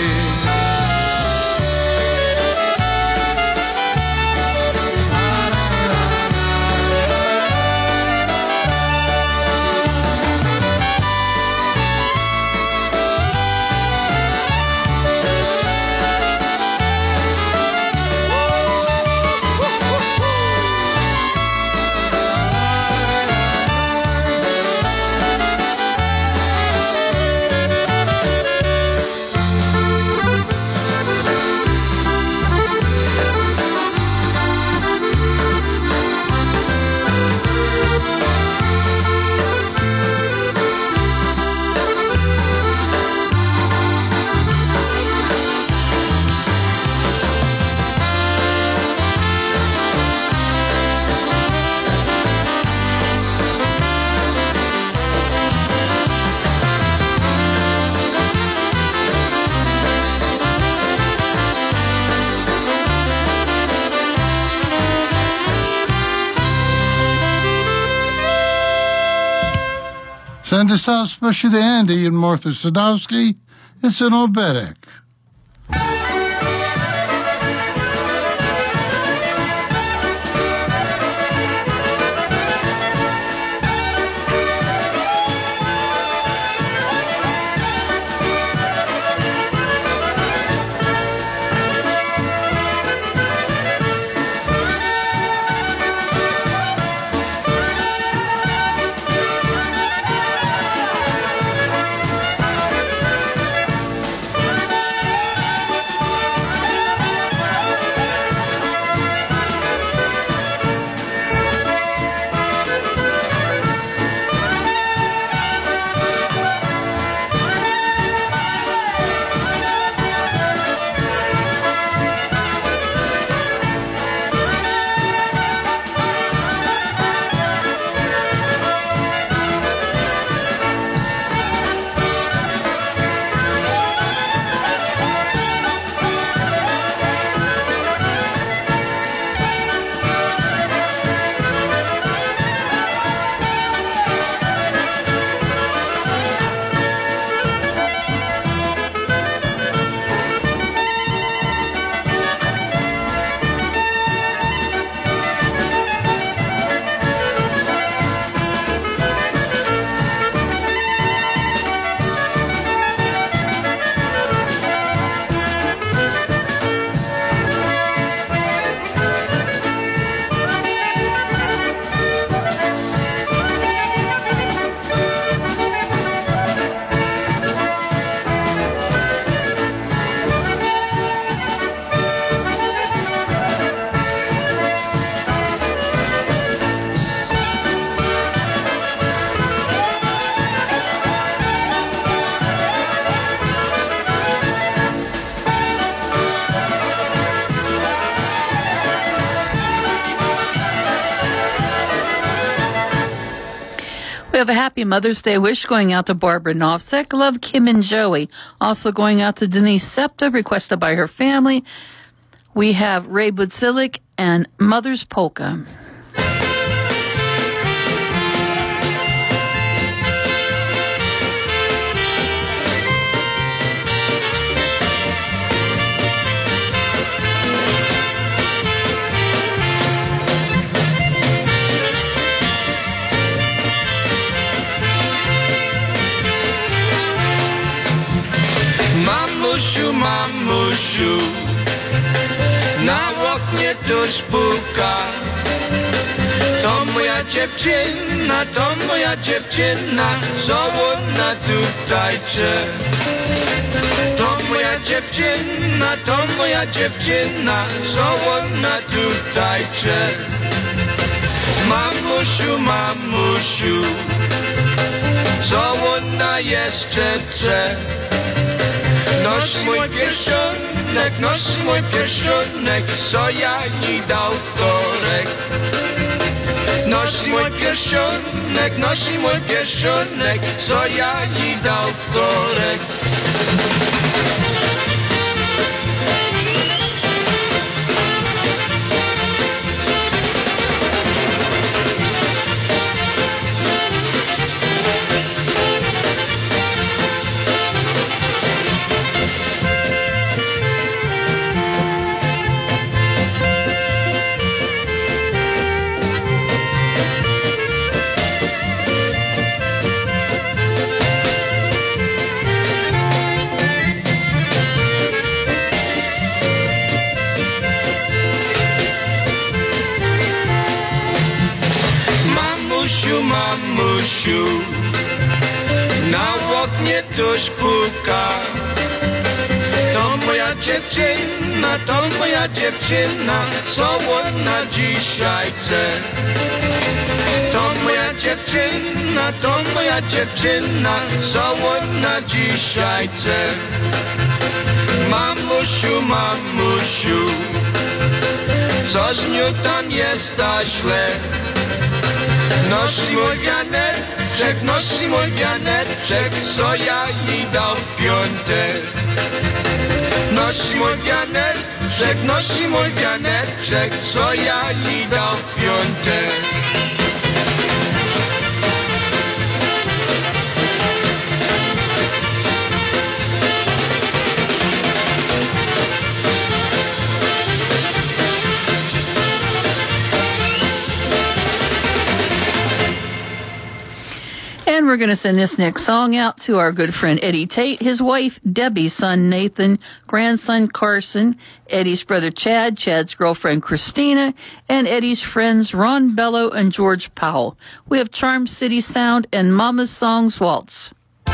Send this out especially to Andy and Martha Sadowski. It's an Oberek. We have a happy Mother's Day wish going out to Barbara Novsek. Love, Kim and Joey. Also going out to Denise Septa, requested by her family. We have Ray Budzilik and Mother's Polka. Mamusiu, mamusiu, na oknie tuż puka. To moja dziewczyna, co ona tutaj cze. To moja dziewczyna, co ona tutaj cze. Mamusiu, mamusiu, co ona jeszcze chce. Noś mój pierścionek, co ja jej dał wtorek. Noś mój pierścionek, co ja jej dał wtorek. mamusiu. Na oknie ktoś puka. To moja dziewczyna, co ona dzisiaj chce. To moja dziewczyna, co ona dzisiaj chce. Mamusiu, mamusiu, co z nią tam jest ta źle? Nosi mój wianeczek, co ja jej dał w piątek. Nosi mój wianeczek, co ja jej dał w piątek. And we're going to send this next song out to our good friend Eddie Tate, his wife Debbie, son Nathan, grandson Carson, Eddie's brother Chad, Chad's girlfriend Christina, and Eddie's friends Ron Bello and George Powell. We have Charm City Sound and Mama's Songs Waltz.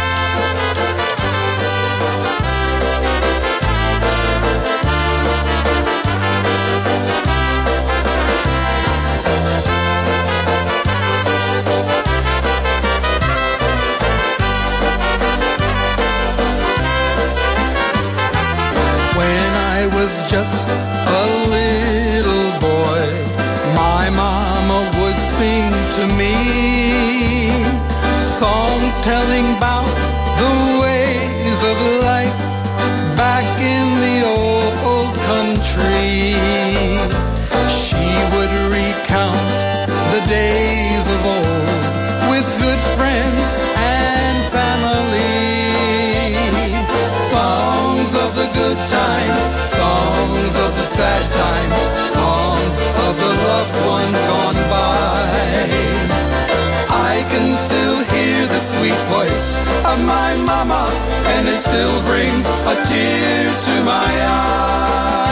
Just a little boy, my mama would sing to me songs telling about the ways of life back in the old country. She would recount the days of old with good friends and family. Songs of the good times, songs of the sad times, songs of the loved ones gone by. I can still hear the sweet voice of my mama, and it still brings a tear to my eye.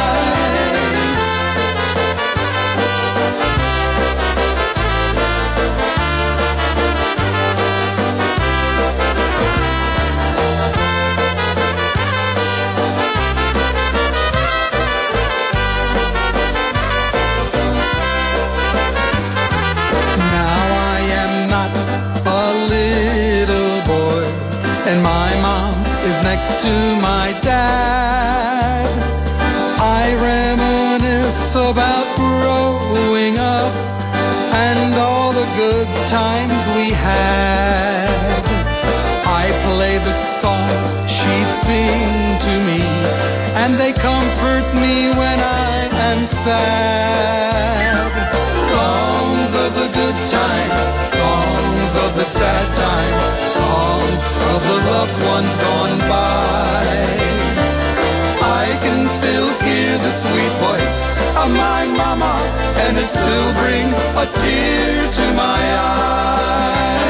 Next to my dad, I reminisce about growing up and all the good times we had. I play the songs she'd sing to me, and they comfort me when I am sad. Songs of the good times, songs of the sad times, songs of the loved ones gone by. I can still hear the sweet voice of my mama, and it still brings a tear to my eye.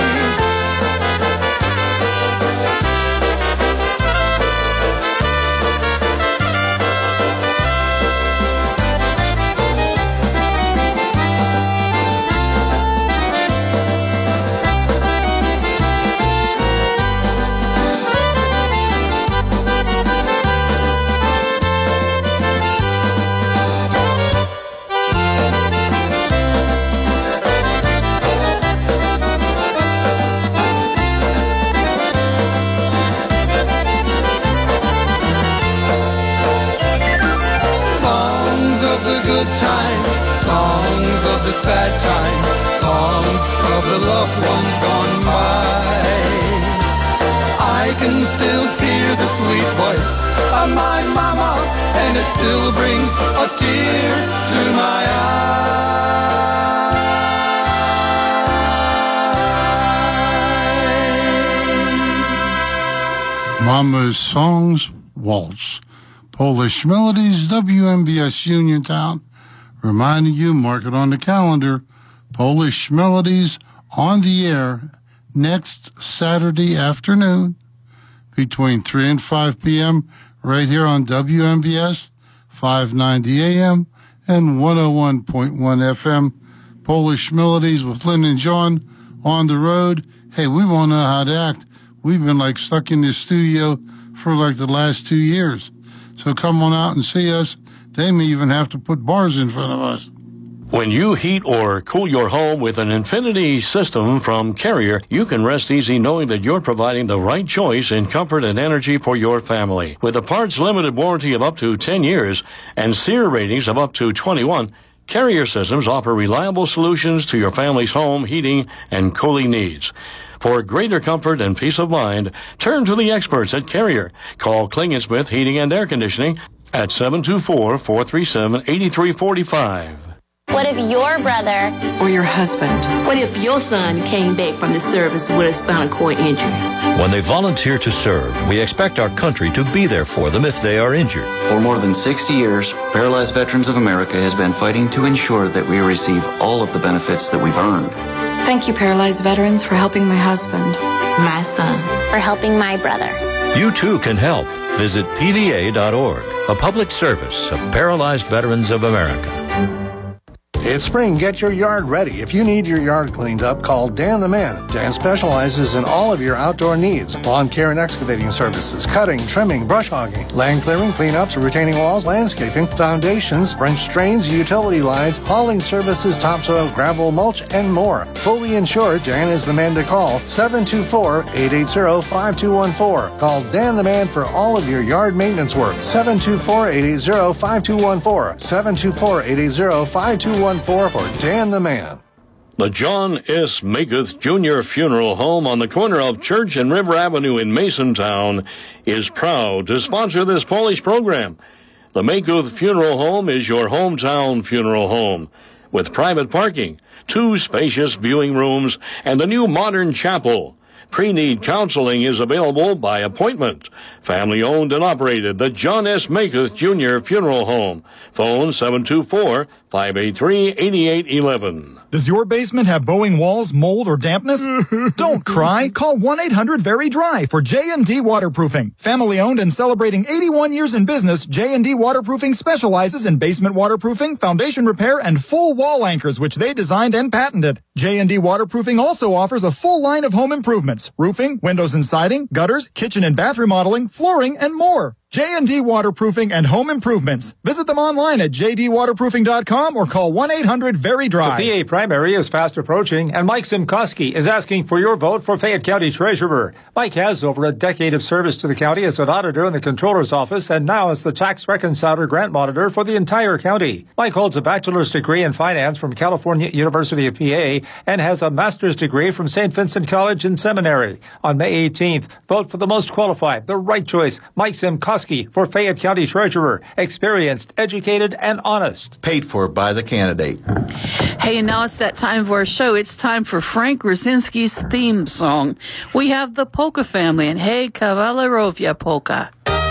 the sad times, songs of the loved ones gone by. I can still hear the sweet voice of my mama, and it still brings a tear to my eye. Mama's Songs Waltz. Polish Melodies, WMBS Uniontown, reminding you, mark it on the calendar, Polish Melodies on the air next Saturday afternoon between 3 and 5 p.m. right here on WMBS, 590 AM and 101.1 FM. Polish Melodies with Lynn and John on the road. Hey, we won't know how to act. We've been like stuck in this studio for like the last 2 years. So come on out and see us. They may even have to put bars in front of us. When you heat or cool your home with an Infinity system from Carrier, you can rest easy knowing that you're providing the right choice in comfort and energy for your family. With a parts limited warranty of up to 10 years and SEER ratings of up to 21, Carrier systems offer reliable solutions to your family's home heating and cooling needs. For greater comfort and peace of mind, turn to the experts at Carrier. Call Klingensmith Heating and Air Conditioning at 724-437-8345. What if your brother or your husband? What if your son came back from the service with a spinal cord injury? When they volunteer to serve, we expect our country to be there for them if they are injured. For more than 60 years, Paralyzed Veterans of America has been fighting to ensure that we receive all of the benefits that we've earned. Thank you, Paralyzed Veterans, for helping my husband, my son, for helping my brother. You too can help. Visit PVA.org, a public service of Paralyzed Veterans of America. It's spring. Get your yard ready. If you need your yard cleaned up, call Dan the Man. Dan specializes in all of your outdoor needs. Lawn care and excavating services, cutting, trimming, brush hogging, land clearing, cleanups, retaining walls, landscaping, foundations, French drains, utility lines, hauling services, topsoil, gravel, mulch, and more. Fully insured, Dan is the man to call. 724-880-5214. Call Dan the Man for all of your yard maintenance work. 724-880-5214. 724-880-5214 for Dan the Man. The John S. Makuth Jr. Funeral Home on the corner of Church and River Avenue in Masontown is proud to sponsor this Polish program. The Makuth Funeral Home is your hometown funeral home with private parking, 2 spacious viewing rooms, and a new modern chapel. Pre-need counseling is available by appointment. Family owned and operated, the John S. Makuth Jr. Funeral Home. Phone 724-583-8811. Does your basement have bowing walls, mold, or dampness? Don't cry. Call 1-800-VERY-DRY for J&D Waterproofing. Family owned and celebrating 81 years in business, J&D Waterproofing specializes in basement waterproofing, foundation repair, and full wall anchors, which they designed and patented. J&D Waterproofing also offers a full line of home improvements: roofing, windows and siding, gutters, kitchen and bath remodeling, flooring, and more. J&D Waterproofing and Home Improvements. Visit them online at jdwaterproofing.com or call 1-800-VERY-DRY. The PA primary is fast approaching, and Mike Simkoski is asking for your vote for Fayette County Treasurer. Mike has over a decade of service to the county as an auditor in the Comptroller's office and now as the tax reconciler grant monitor for the entire county. Mike holds a bachelor's degree in finance from California University of PA and has a master's degree from St. Vincent College and Seminary. On May 18th, vote for the most qualified, the right choice, Mike Simkoski for Fayette County Treasurer. Experienced, educated, and honest. Paid for by the candidate. Hey, and now it's that time of our show. It's time for Frank Rosinski's theme song. We have the Polka Family, and Hey Kawalerovia Polka.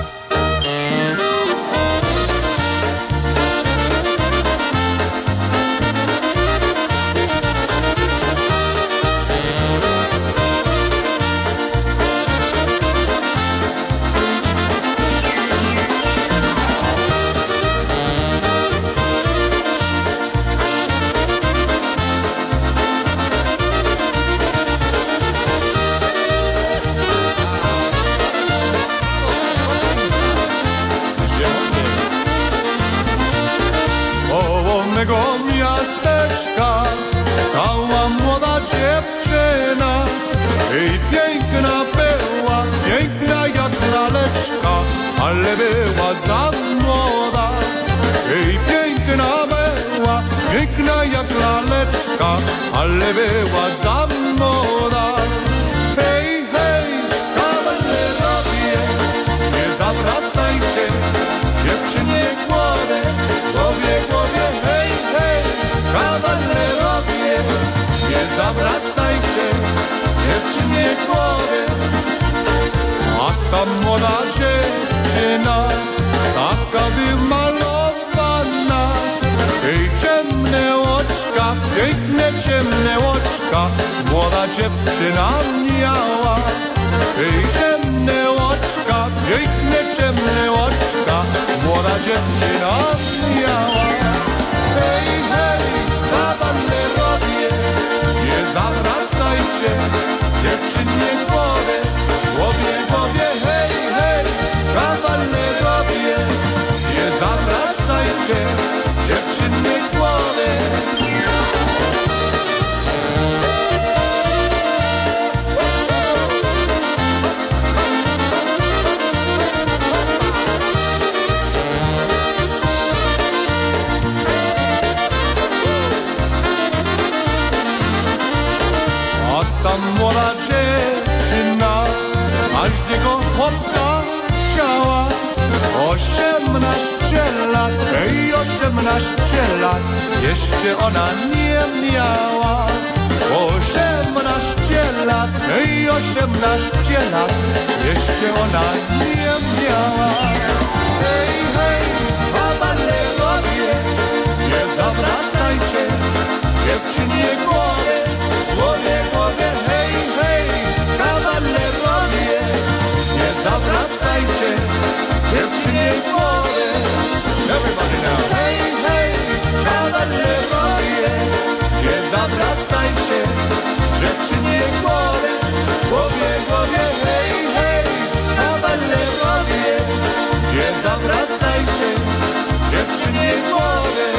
Miasteczka stała młoda dziewczyna i piękna była, piękna jak laleczka, ale była za młoda. I piękna była, piękna jak laleczka, ale była za młoda. Hej, hej, kawalerowie, nie zawracajcie dziewczynie głowy, głowie, hej, hej, kawalerowie, nie zawracajcie dziewczynie głowy. Taka młoda dziewczyna, taka wymalowana, jej ciemne oczka, piękne ciemne oczka, młoda dziewczyna miała. Jej ciemne oczka, piękne ciemne oczka, młoda dziewczyna miała. Hej, hej, kawalerowie, nie zawracajcie chłopca ciała. 18 lat, 18 lat, jeszcze ona nie miała. 18 lat, 18 lat, jeszcze ona nie miała. Hej, hej, kawalerowie, nie zawracajcie dziewczynie głowy, głowie, głowie, hej, hej, kawalerowie, nie zawracajcie dziewczynie głowy. Everybody now. Hej, hej, kawalerowie, nie zawracajcie dziewczynie głowy, głowie, głowie, hej, hej, kawalerowie, nie zawracajcie dziewczynie głowy.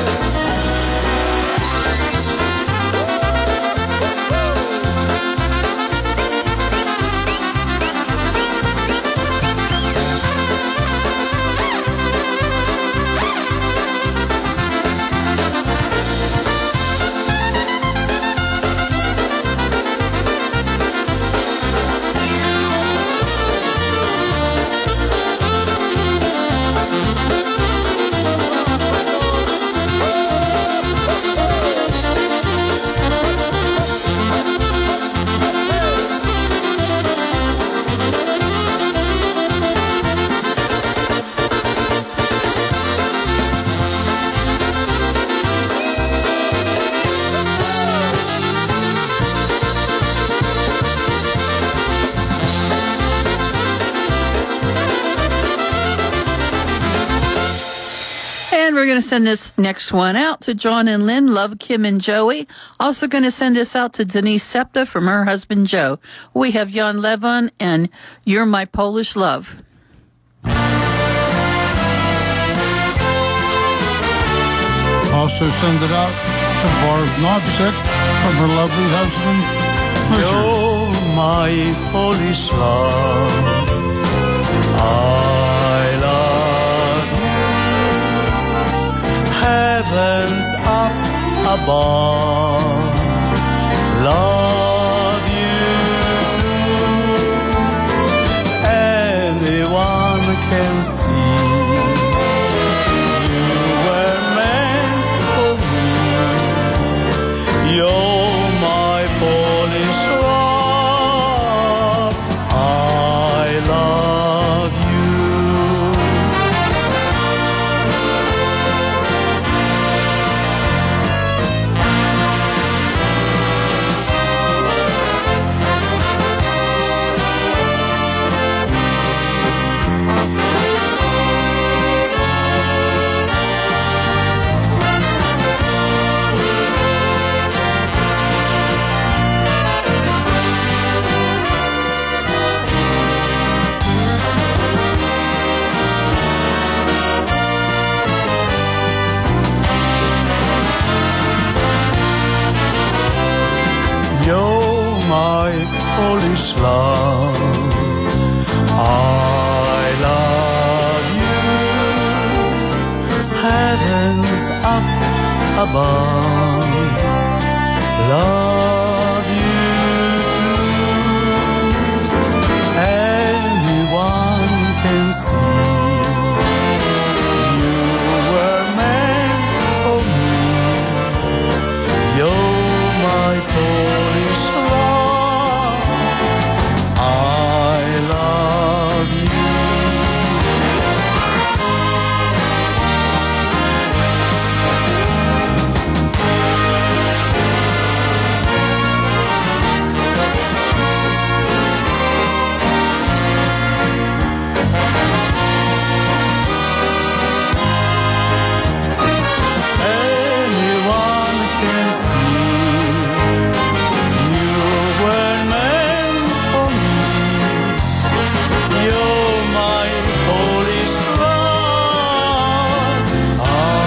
We're going to send this next one out to John and Lynn. Love, Kim and Joey. Also going to send this out to Denise Septa from her husband, Joe. We have Jan Levon and You're My Polish Love. Also send it out to Barb Knobsick from her lovely husband, You're my Polish love. I love you. Heavens up above, love you. Anyone can see you were meant for me. You're my Polish love. I love you. You're my Polish love. I love you. Heavens up above, love you. Anyone can see you were meant for me. You're my Polish love. I love you. Anyone can see you were meant for me. You're my Polish love. I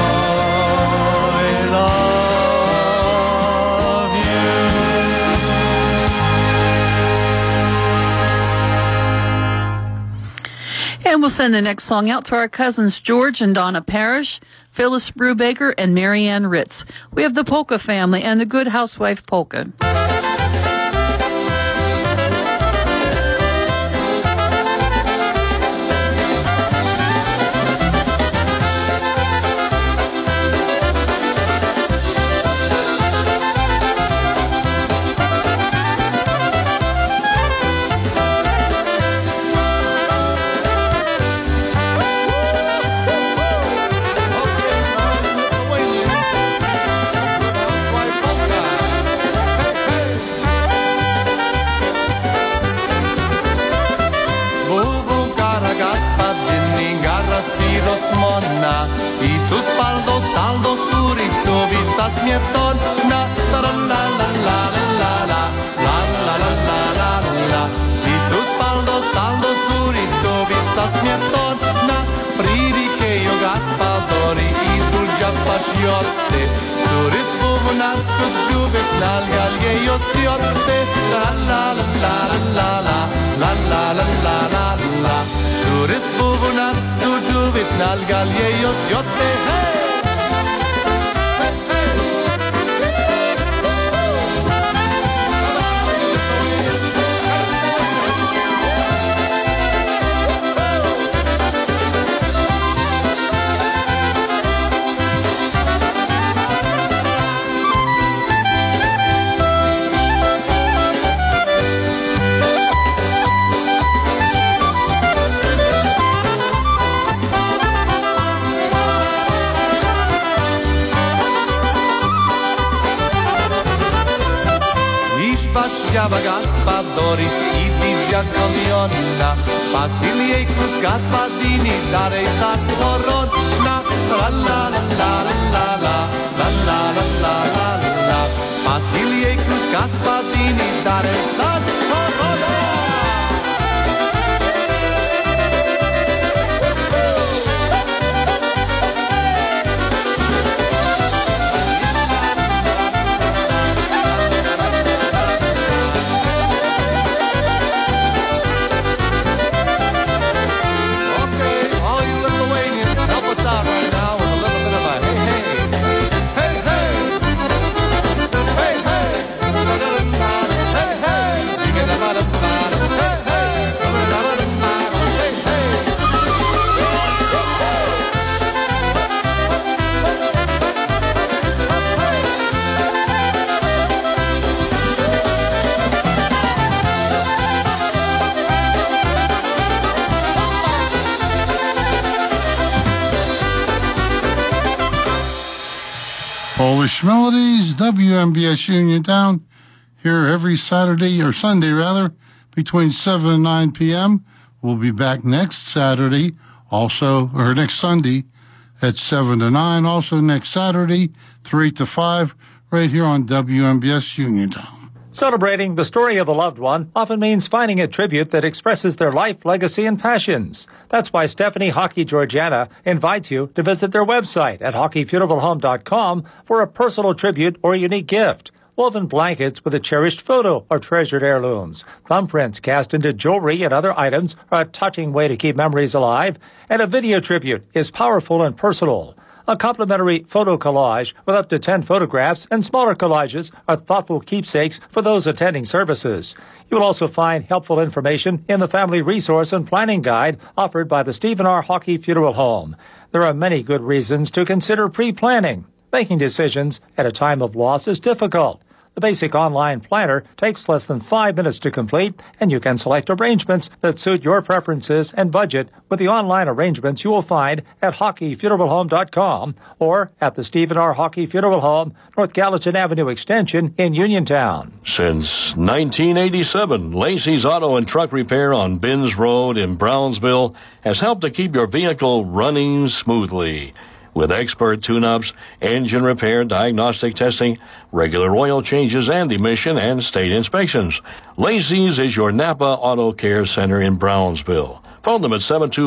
love you. And we'll send the next song out to our cousins George and Donna Parrish, Phyllis Brubaker, and Marianne Ritz. We have the Polka family and the Good Housewife Polka. visa smietona, la la la la la la la la la la la la la. Isus paldo saldo suriso visa smietona, pririke jo gaspadori I dulđa pašjote. Suris buvna suđuve snalgal je jo stjote, la la la la la la la la la la la la. Suris buvna suđuve snalgal je jo stjote, hej! Java Gaspadoris I Digia Colionna Basilie Cruz Gaspadini Darei Sas Corona La la la la la la la la la la la la Basilie Cruz Gaspadini Darei Sas Corona. Polish Melodies, WMBS Uniontown, here every Saturday, or Sunday rather, between 7 and 9 p.m. We'll be back next Saturday, or next Sunday at 7 to 9. Also next Saturday, 3 to 5, right here on WMBS Uniontown. Celebrating the story of a loved one often means finding a tribute that expresses their life, legacy, and passions. That's why Stephanie Hockey Georgiana invites you to visit their website at hockeyfuneralhome.com for a personal tribute or unique gift. Woven blankets with a cherished photo or treasured heirlooms. Thumbprints cast into jewelry and other items are a touching way to keep memories alive. And a video tribute is powerful and personal. A complimentary photo collage with up to 10 photographs and smaller collages are thoughtful keepsakes for those attending services. You will also find helpful information in the Family Resource and Planning Guide offered by the Stephen R. Hockey Funeral Home. There are many good reasons to consider pre-planning. Making decisions at a time of loss is difficult. The basic online planner takes less than 5 minutes to complete, and you can select arrangements that suit your preferences and budget with the online arrangements you will find at hockeyfuneralhome.com or at the Stephen R. Hockey Funeral Home, North Gallatin Avenue Extension in Uniontown. Since 1987, Lacey's Auto and Truck Repair on Binns Road in Brownsville has helped to keep your vehicle running smoothly. With expert tune-ups, engine repair, diagnostic testing, regular oil changes, and emission and state inspections. Lacey's is your Napa Auto Care Center in Brownsville. Phone them at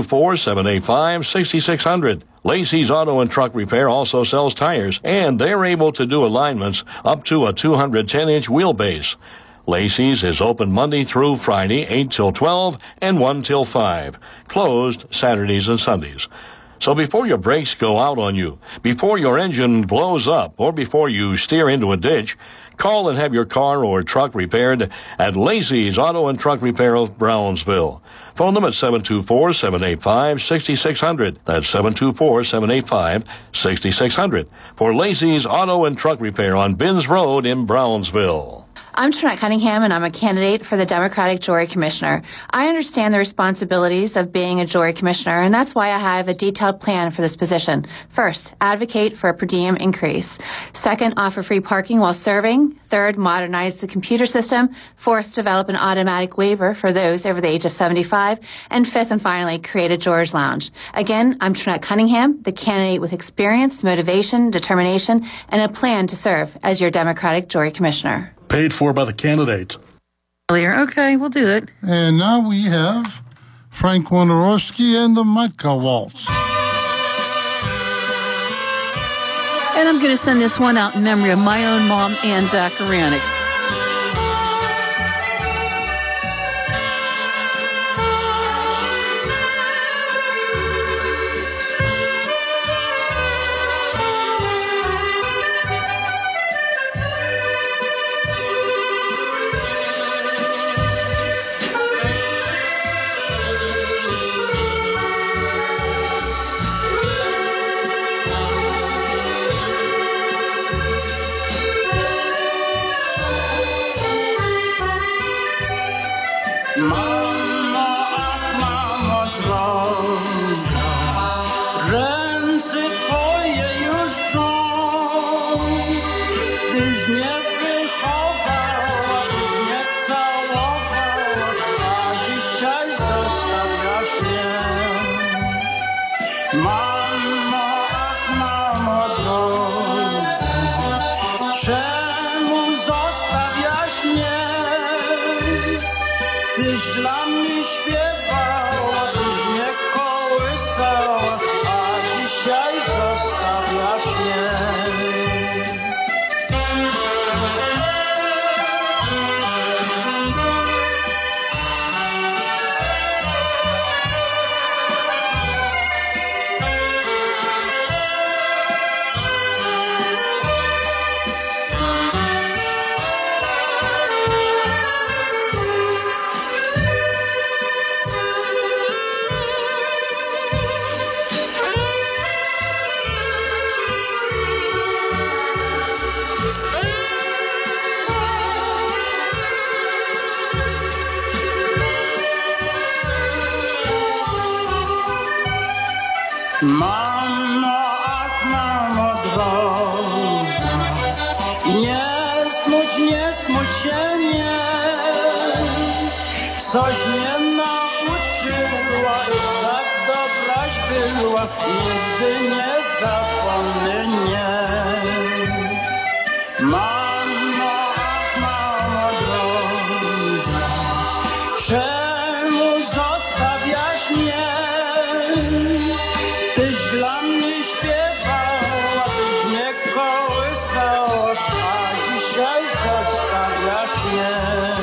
724-785-6600. Lacey's Auto and Truck Repair also sells tires, and they're able to do alignments up to a 210-inch wheelbase. Lacey's is open Monday through Friday, 8 till 12 and 1 till 5. Closed Saturdays and Sundays. So before your brakes go out on you, before your engine blows up, or before you steer into a ditch, call and have your car or truck repaired at Lacey's Auto and Truck Repair of Brownsville. Phone them at 724-785-6600. That's 724-785-6600 for Lacey's Auto and Truck Repair on Binns Road in Brownsville. I'm Trinette Cunningham, and I'm a candidate for the Democratic Jury Commissioner. I understand the responsibilities of being a jury commissioner, and that's why I have a detailed plan for this position. First, advocate for a per diem increase. Second, offer free parking while serving. Third, modernize the computer system. Fourth, develop an automatic waiver for those over the age of 75. And fifth and finally, create a Jurors Lounge. Again, I'm Trinette Cunningham, the candidate with experience, motivation, determination, and a plan to serve as your Democratic Jury Commissioner. Paid for by the candidate. Okay, we'll do it. And now we have Frank Wondorowski and the Matka Waltz. And I'm going to send this one out in memory of my own mom, Ann Zacharianek. Coś mnie nauczyła i tak dobraś była, nigdy nie zapomnę, nie. Mamo, ach, mamo droga, czemu zostawiasz mnie? Tyś dla mnie śpiewała, tyś mnie kołysała, a dzisiaj zostawiasz mnie.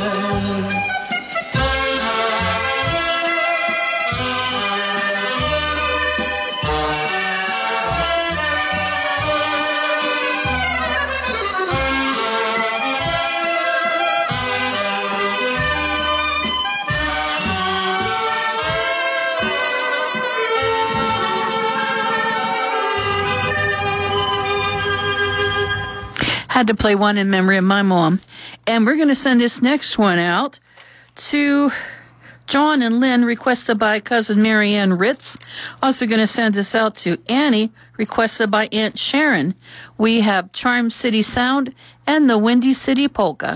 Had to play one in memory of my mom. And we're going to send this next one out to John and Lynn, requested by cousin Marianne Ritz. Also going to send this out to Annie, requested by Aunt Sharon. We have Charm City Sound and the Windy City Polka.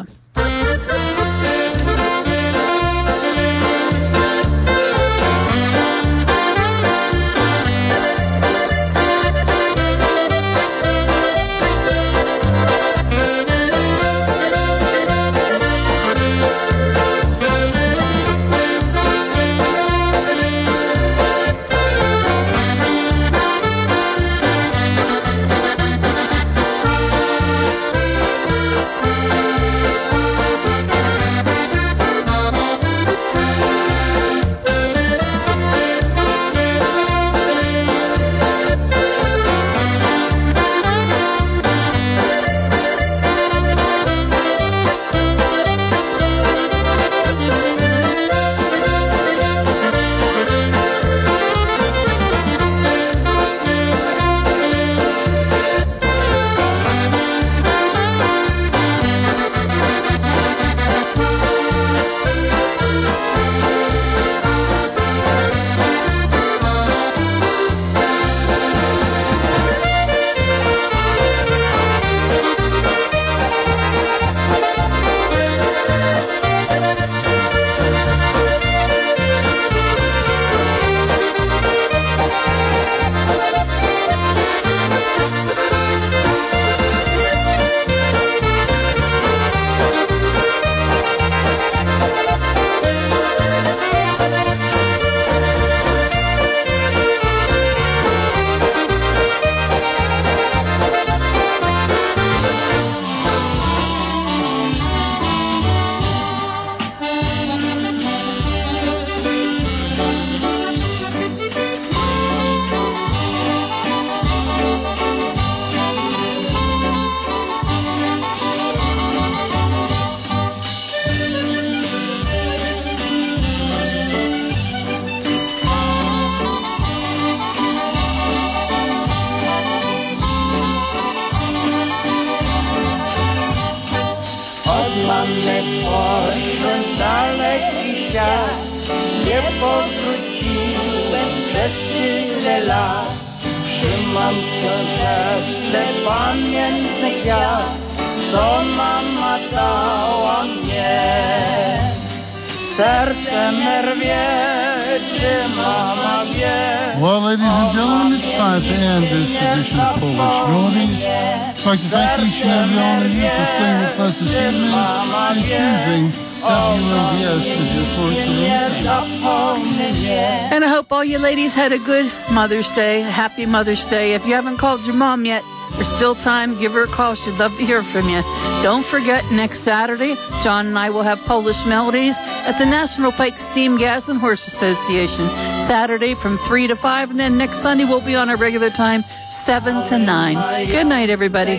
świat. Nie powróciłem przez tyle lat. Trzymam wciąż serce pamiętny kwiat, co mama dała mnie. Serce me rwie, czy mama wie. Well, ladies and gentlemen, it's time to end this edition of Polish Melodies. I'd like to thank each and every one of you for staying with us this evening and choosing WMBS as your source of entertainment. And I hope all you ladies had a good Mother's Day, a happy Mother's Day. If you haven't called your mom yet, there's still time. Give her a call. She'd love to hear from you. Don't forget, next Saturday, John and I will have Polish Melodies at the National Pike Steam Gas and Horse Association. Saturday from 3 to 5, and then next Sunday we'll be on our regular time, 7 to 9. Good night, everybody.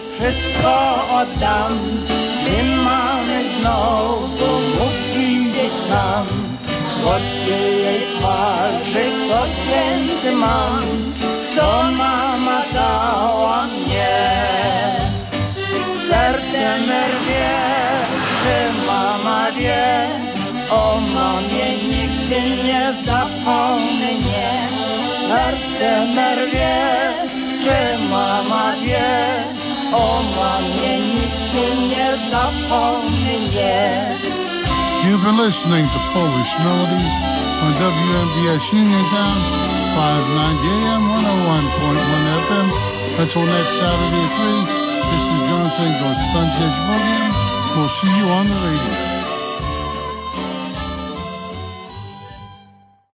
Co mama dała mnie. Serce me rwie, czy mama wie. O mamie nigdy nie zapomnę. Serce me rwie, czy mama wie. O mamie nigdy nie zapomnę. You've been listening to Polish Melodies on WMBS Uniontown, 590 AM, 101.1 FM. Until next Saturday at 3, this is Jonathan Gostanchich William. We'll see you on the radio.